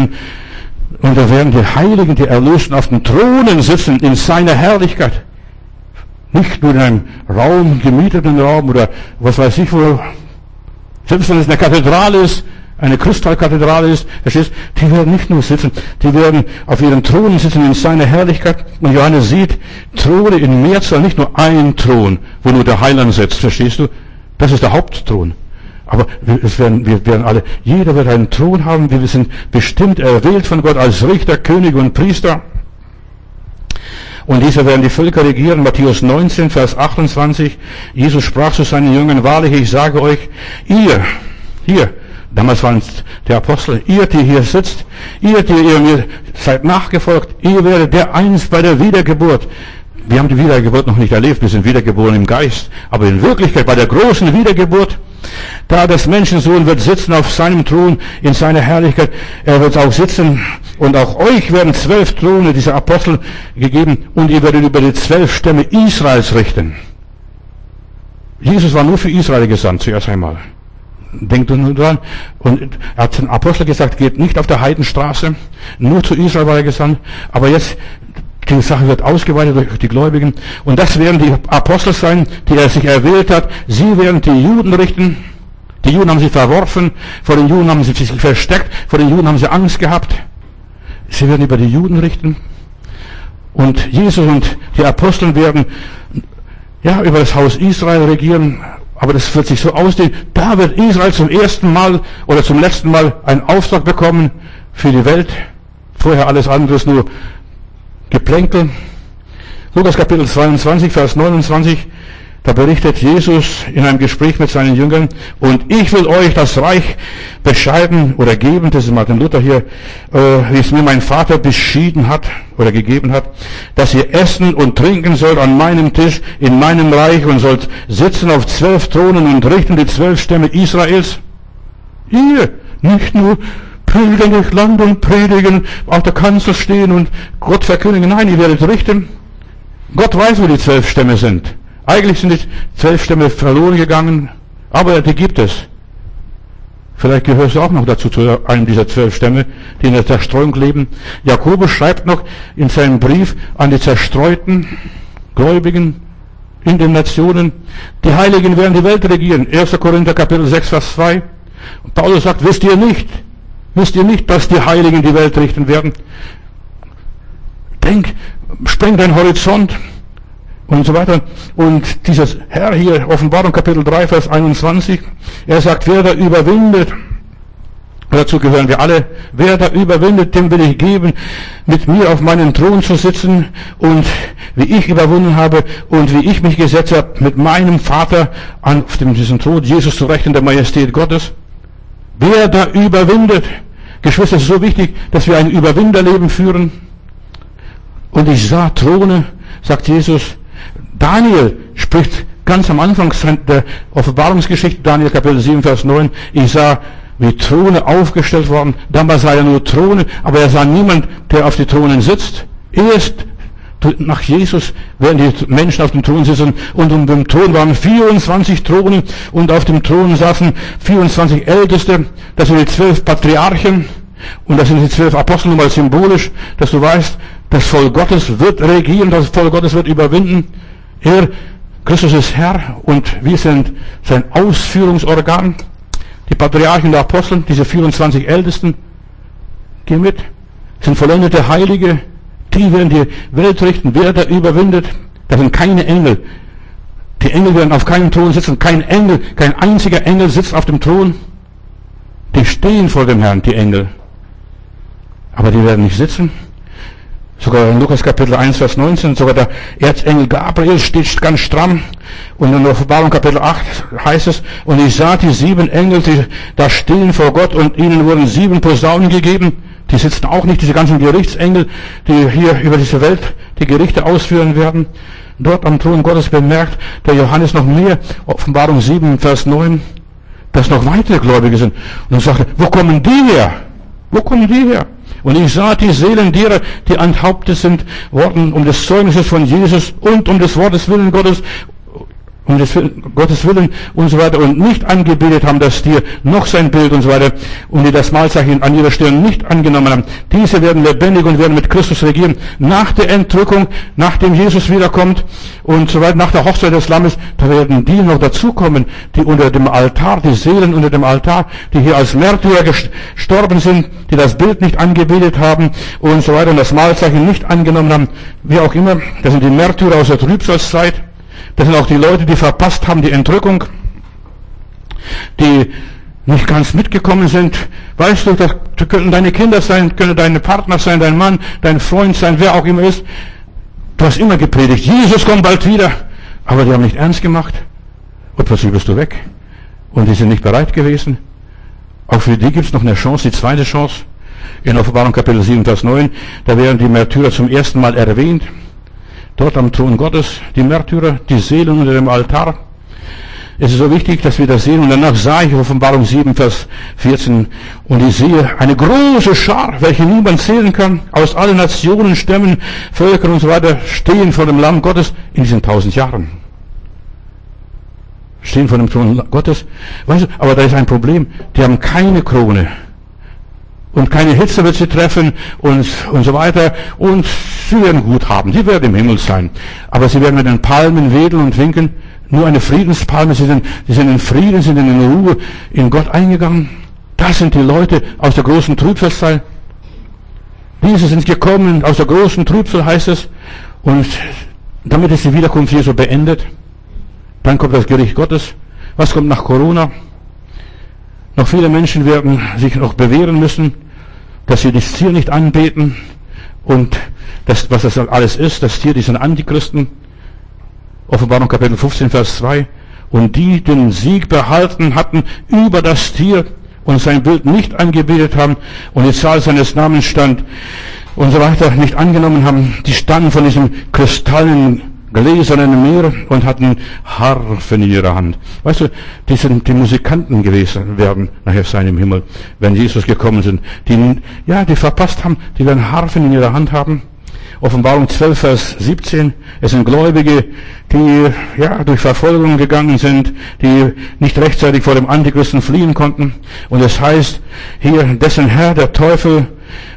und da werden die Heiligen, die Erlösten auf den Thronen sitzen in seiner Herrlichkeit. Nicht nur in einem Raum, gemieteten Raum oder was weiß ich wo. Selbst wenn es eine Kathedrale ist, eine Kristallkathedrale ist, verstehst, die werden nicht nur sitzen, die werden auf ihren Thronen sitzen in seiner Herrlichkeit. Und Johannes sieht Throne in Mehrzahl, nicht nur ein Thron, wo nur der Heiland sitzt, verstehst du? Das ist der Hauptthron. Aber wir werden alle, jeder wird einen Thron haben, wir sind bestimmt erwählt von Gott als Richter, König und Priester. Und diese werden die Völker regieren. Matthäus 19, Vers 28. Jesus sprach zu seinen Jüngern, wahrlich, ich sage euch, ihr, hier, damals waren es die Apostel, ihr, die hier sitzt, ihr, die ihr mir seid nachgefolgt, ihr werdet der einst bei der Wiedergeburt. Wir haben die Wiedergeburt noch nicht erlebt, wir sind wiedergeboren im Geist. Aber in Wirklichkeit, bei der großen Wiedergeburt, da des Menschensohn wird sitzen auf seinem Thron in seiner Herrlichkeit, er wird auch sitzen und auch euch werden 12 Throne dieser Apostel gegeben und ihr werdet über die 12 Stämme Israels richten. Jesus war nur für Israel gesandt, zuerst einmal. Denkt nur dran. Und er hat den Apostel gesagt, geht nicht auf der Heidenstraße, nur zu Israel war er gesandt, aber jetzt die Sache wird ausgeweitet durch die Gläubigen. Und das werden die Apostel sein, die er sich erwählt hat. Sie werden die Juden richten. Die Juden haben sie verworfen. Vor den Juden haben sie sich versteckt. Vor den Juden haben sie Angst gehabt. Sie werden über die Juden richten. Und Jesus und die Apostel werden, ja, über das Haus Israel regieren. Aber das wird sich so ausdehnen. Da wird Israel zum ersten Mal oder zum letzten Mal einen Auftrag bekommen für die Welt. Vorher alles andere ist nur Geplänkel. Lukas Kapitel 22, Vers 29, da berichtet Jesus in einem Gespräch mit seinen Jüngern, und ich will euch das Reich bescheiden oder geben, das ist Martin Luther hier, wie es mir mein Vater beschieden hat oder gegeben hat, dass ihr essen und trinken sollt an meinem Tisch in meinem Reich und sollt sitzen auf 12 Thronen und richten die 12 Stämme Israels. Ihr, nicht nur pilgern durch Land und predigen, auf der Kanzel stehen und Gott verkündigen. Nein, ihr werdet richten. Gott weiß, wo die 12 Stämme sind. Eigentlich sind die 12 Stämme verloren gegangen, aber die gibt es. Vielleicht gehörst du auch noch dazu, zu einem dieser 12 Stämme, die in der Zerstreuung leben. Jakobus schreibt noch in seinem Brief an die zerstreuten Gläubigen in den Nationen, die Heiligen werden die Welt regieren. 1. Korinther Kapitel 6, Vers 2. Und Paulus sagt, wisst ihr nicht, dass die Heiligen die Welt richten werden? Spreng deinen Horizont und so weiter. Und dieses Herr hier, Offenbarung Kapitel 3, Vers 21, er sagt, wer da überwindet, dazu gehören wir alle, wer da überwindet, dem will ich geben, mit mir auf meinen Thron zu sitzen und wie ich überwunden habe und wie ich mich gesetzt habe, mit meinem Vater auf diesem Thron, Jesus zu Recht in der Majestät Gottes. Wer da überwindet, Geschwister, es ist so wichtig, dass wir ein Überwinderleben führen. Und ich sah Throne, sagt Jesus. Daniel spricht ganz am Anfang der Offenbarungsgeschichte, Daniel Kapitel 7, Vers 9, ich sah, wie Throne aufgestellt worden. Damals sah er nur Throne, aber er sah niemand, der auf die Thronen sitzt. Erst nach Jesus werden die Menschen auf dem Thron sitzen und um den Thron waren 24 Throne und auf dem Thron saßen 24 Älteste, das sind die 12 Patriarchen und das sind die 12 Apostel, nur mal symbolisch, dass du weißt, das Volk Gottes wird regieren, das Volk Gottes wird überwinden. Christus ist Herr und wir sind sein Ausführungsorgan. Die Patriarchen der Apostel, diese 24 Ältesten, geh mit, sind vollendete Heilige, die werden die Welt richten. Wer da überwindet, das sind keine Engel. Die Engel werden auf keinem Thron sitzen, kein einziger Engel sitzt auf dem Thron. Die stehen vor dem Herrn, die Engel. Aber die werden nicht sitzen. Sogar in Lukas Kapitel 1, Vers 19, sogar der Erzengel Gabriel steht ganz stramm. Und in der Offenbarung Kapitel 8 heißt es, und ich sah die 7 Engel, die da stehen vor Gott und ihnen wurden 7 Posaunen gegeben. Die sitzen auch nicht, diese ganzen Gerichtsengel, die hier über diese Welt die Gerichte ausführen werden. Dort am Thron Gottes bemerkt der Johannes noch mehr, Offenbarung 7, Vers 9, dass noch weitere Gläubige sind. Und er sagte, wo kommen die her? Wo kommen die her? Und ich sah die Seelen derer, die enthauptet sind worden, um des Zeugnisses von Jesus und um des Wortes Willen Gottes, um des Gottes Willen und so weiter, und nicht angebetet haben das Tier, noch sein Bild und so weiter, und die das Mahlzeichen an ihrer Stirn nicht angenommen haben. Diese werden lebendig und werden mit Christus regieren. Nach der Entrückung, nachdem Jesus wiederkommt und so weiter, nach der Hochzeit des Lammes, da werden die noch dazukommen, die unter dem Altar, die Seelen unter dem Altar, die hier als Märtyrer gestorben sind, die das Bild nicht angebetet haben und so weiter und das Mahlzeichen nicht angenommen haben, wie auch immer. Das sind die Märtyrer aus der Trübsalzeit. Das sind auch die Leute, die verpasst haben die Entrückung, die nicht ganz mitgekommen sind. Weißt du, das können deine Kinder sein, können deine Partner sein, dein Mann, dein Freund sein, wer auch immer ist. Du hast immer gepredigt, Jesus kommt bald wieder, aber die haben nicht ernst gemacht. Und plötzlich bist du weg. Und die sind nicht bereit gewesen. Auch für die gibt es noch eine Chance, die zweite Chance. In Offenbarung Kapitel 7, Vers 9, da werden die Märtyrer zum ersten Mal erwähnt. Dort am Thron Gottes, die Märtyrer, die Seelen unter dem Altar. Es ist so wichtig, dass wir das sehen. Und danach sah ich Offenbarung 7, Vers 14, und ich sehe eine große Schar, welche niemand zählen kann, aus allen Nationen, Stämmen, Völkern und so weiter, stehen vor dem Lamm Gottes in diesen 1000 Jahren. Stehen vor dem Thron Gottes. Weißt du, aber da ist ein Problem. Die haben keine Krone. Und keine Hitze wird sie treffen und so weiter. Und sie werden gut haben. Sie werden im Himmel sein. Aber sie werden mit den Palmen wedeln und winken. Nur eine Friedenspalme. Sie sind in Frieden, sind in Ruhe in Gott eingegangen. Das sind die Leute aus der großen Trübsalzeit. Diese sind gekommen aus der großen Trübsal, heißt es. Und damit ist die Wiederkunft Jesu beendet. Dann kommt das Gericht Gottes. Was kommt nach Corona? Noch viele Menschen werden sich noch bewähren müssen, dass sie das Tier nicht anbeten und das, was das alles ist, das Tier, die sind Antichristen. Offenbarung Kapitel 15, Vers 2. Und die den Sieg behalten hatten über das Tier und sein Bild nicht angebetet haben und die Zahl seines Namens stand und so weiter nicht angenommen haben, die standen von diesem kristallenen gläsernen Meer und hatten Harfen in ihrer Hand. Weißt du, die sind die Musikanten gewesen werden nachher sein im Himmel, wenn Jesus gekommen sind. Die verpasst haben, die werden Harfen in ihrer Hand haben. Offenbarung 12, Vers 17. Es sind Gläubige, die durch Verfolgung gegangen sind, die nicht rechtzeitig vor dem Antichristen fliehen konnten. Und es heißt hier, dessen Herr, der Teufel,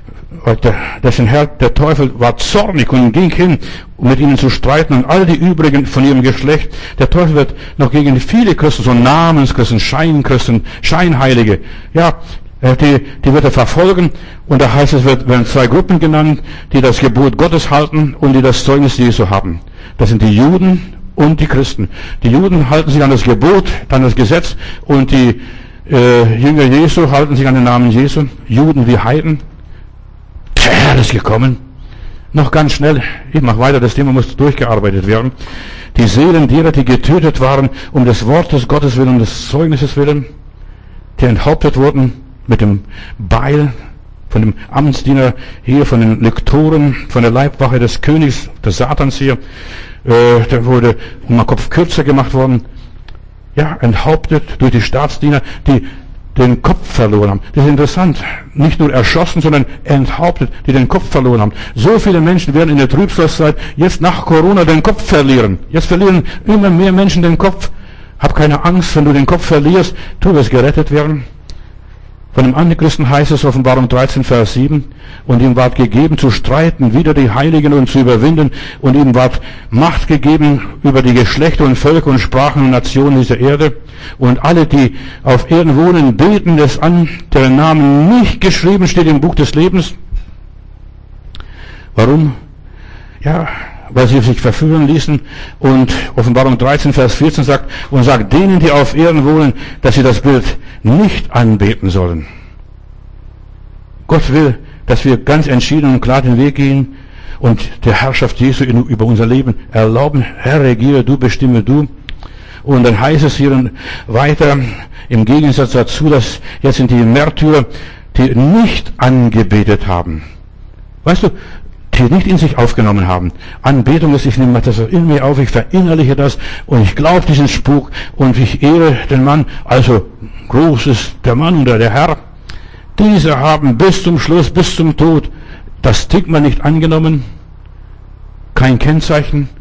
war zornig und ging hin, um mit ihnen zu streiten, und all die übrigen von ihrem Geschlecht. Der Teufel wird noch gegen viele Christen, so Namenschristen, Scheinkristen, Scheinheilige, die wird er verfolgen. Und da heißt es, werden zwei Gruppen genannt, die das Gebot Gottes halten und die das Zeugnis Jesu haben. Das sind die Juden und die Christen. Die Juden halten sich an das Gebot, an das Gesetz, und die Jünger Jesu halten sich an den Namen Jesu. Juden wie Heiden. Der Herr ist gekommen. Noch ganz schnell, ich mache weiter, das Thema muss durchgearbeitet werden. Die Seelen derer, die getötet waren, um des Wortes Gottes willen, um des Zeugnisses willen, die enthauptet wurden mit dem Beil von dem Amtsdiener hier, von den Lektoren, von der Leibwache des Königs, des Satans hier, der wurde um den Kopf kürzer gemacht worden, enthauptet durch die Staatsdiener, die den Kopf verloren haben. Das ist interessant. Nicht nur erschossen, sondern enthauptet, die den Kopf verloren haben. So viele Menschen werden in der Trübsalzeit jetzt nach Corona den Kopf verlieren. Jetzt verlieren immer mehr Menschen den Kopf. Hab keine Angst, wenn du den Kopf verlierst, du wirst gerettet werden. Von dem Antichristen heißt es, Offenbarung 13, Vers 7, und ihm ward gegeben zu streiten wider die Heiligen und zu überwinden, und ihm ward Macht gegeben über die Geschlechter und Völker und Sprachen und Nationen dieser Erde, und alle, die auf Erden wohnen, beten es an, deren Namen nicht geschrieben steht im Buch des Lebens. Warum? Weil sie sich verführen ließen, und Offenbarung 13, Vers 14 sagt denen, die auf Erden wohnen, dass sie das Bild nicht anbeten sollen. Gott will, dass wir ganz entschieden und klar den Weg gehen und der Herrschaft Jesu über unser Leben erlauben. Herr, regiere du, bestimme du. Und dann heißt es hier weiter, im Gegensatz dazu, dass jetzt sind die Märtyrer, die nicht angebetet haben. Weißt du, die nicht in sich aufgenommen haben. Anbetung ist, ich nehme das in mir auf, ich verinnerliche das und ich glaube diesen Spuk und ich ehre den Mann. Also groß ist der Mann oder der Herr. Diese haben bis zum Schluss, bis zum Tod das Stigma nicht angenommen. Kein Kennzeichen.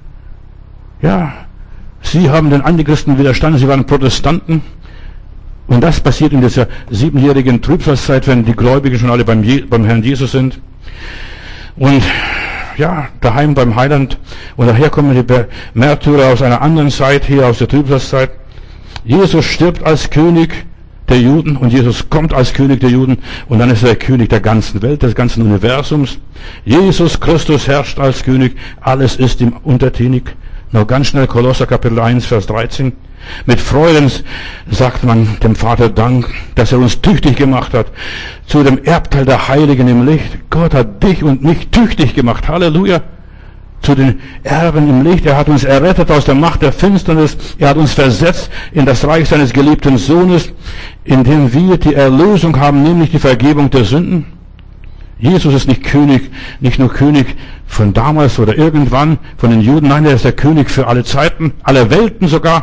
Sie haben den Antichristen widerstanden, sie waren Protestanten. Und das passiert in dieser 7-jährigen Trübsalzeit, wenn die Gläubigen schon alle beim Herrn Jesus sind. Und daheim beim Heiland. Und daher kommen die Märtyrer aus einer anderen Zeit, hier aus der Trübsalzeit. Jesus stirbt als König der Juden und Jesus kommt als König der Juden und dann ist er der König der ganzen Welt, des ganzen Universums. Jesus Christus herrscht als König, alles ist ihm untertänig. Noch ganz schnell Kolosser Kapitel 1, Vers 13. Mit Freuden sagt man dem Vater Dank, dass er uns tüchtig gemacht hat zu dem Erbteil der Heiligen im Licht. Gott hat dich und mich tüchtig gemacht. Halleluja. Zu den Erben im Licht. Er hat uns errettet aus der Macht der Finsternis. Er hat uns versetzt in das Reich seines geliebten Sohnes, in dem wir die Erlösung haben, nämlich die Vergebung der Sünden. Jesus ist nicht nur König von damals oder irgendwann von den Juden. Nein, er ist der König für alle Zeiten, aller Welten sogar.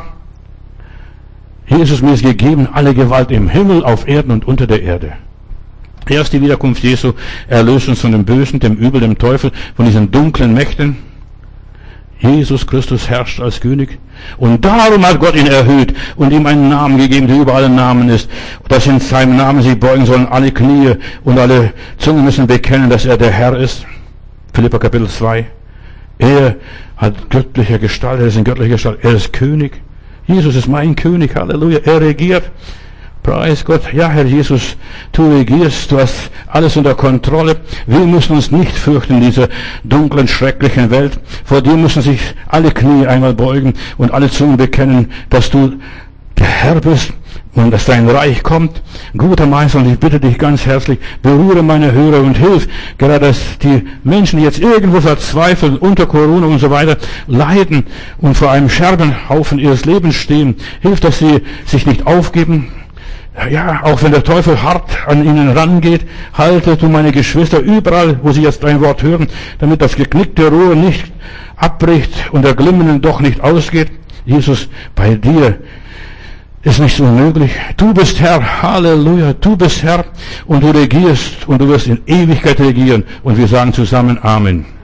Jesus, mir ist gegeben alle Gewalt im Himmel, auf Erden und unter der Erde. Erst die Wiederkunft Jesu erlöst uns von dem Bösen, dem Übel, dem Teufel, von diesen dunklen Mächten. Jesus Christus herrscht als König. Und darum hat Gott ihn erhöht und ihm einen Namen gegeben, der über alle Namen ist. Dass in seinem Namen sich beugen sollen alle Knie und alle Zungen müssen bekennen, dass er der Herr ist. Philipper Kapitel 2. Er hat göttliche Gestalt, er ist in göttlicher Gestalt, er ist König. Jesus ist mein König, Halleluja, er regiert. Preis Gott, ja Herr Jesus, du regierst, du hast alles unter Kontrolle. Wir müssen uns nicht fürchten in dieser dunklen, schrecklichen Welt. Vor dir müssen sich alle Knie einmal beugen und alle Zungen bekennen, dass du der Herr bist und dass dein Reich kommt. Guter Meister, und ich bitte dich ganz herzlich, berühre meine Hörer und hilf, gerade dass die Menschen, die jetzt irgendwo verzweifeln, unter Corona und so weiter, leiden und vor einem Scherbenhaufen ihres Lebens stehen. Hilf, dass sie sich nicht aufgeben. Ja, auch wenn der Teufel hart an ihnen rangeht, halte du meine Geschwister überall, wo sie jetzt dein Wort hören, damit das geknickte Rohr nicht abbricht und der Glimmenden doch nicht ausgeht. Jesus, bei dir ist nichts unmöglich. Du bist Herr, Halleluja, du bist Herr und du regierst und du wirst in Ewigkeit regieren. Und wir sagen zusammen Amen.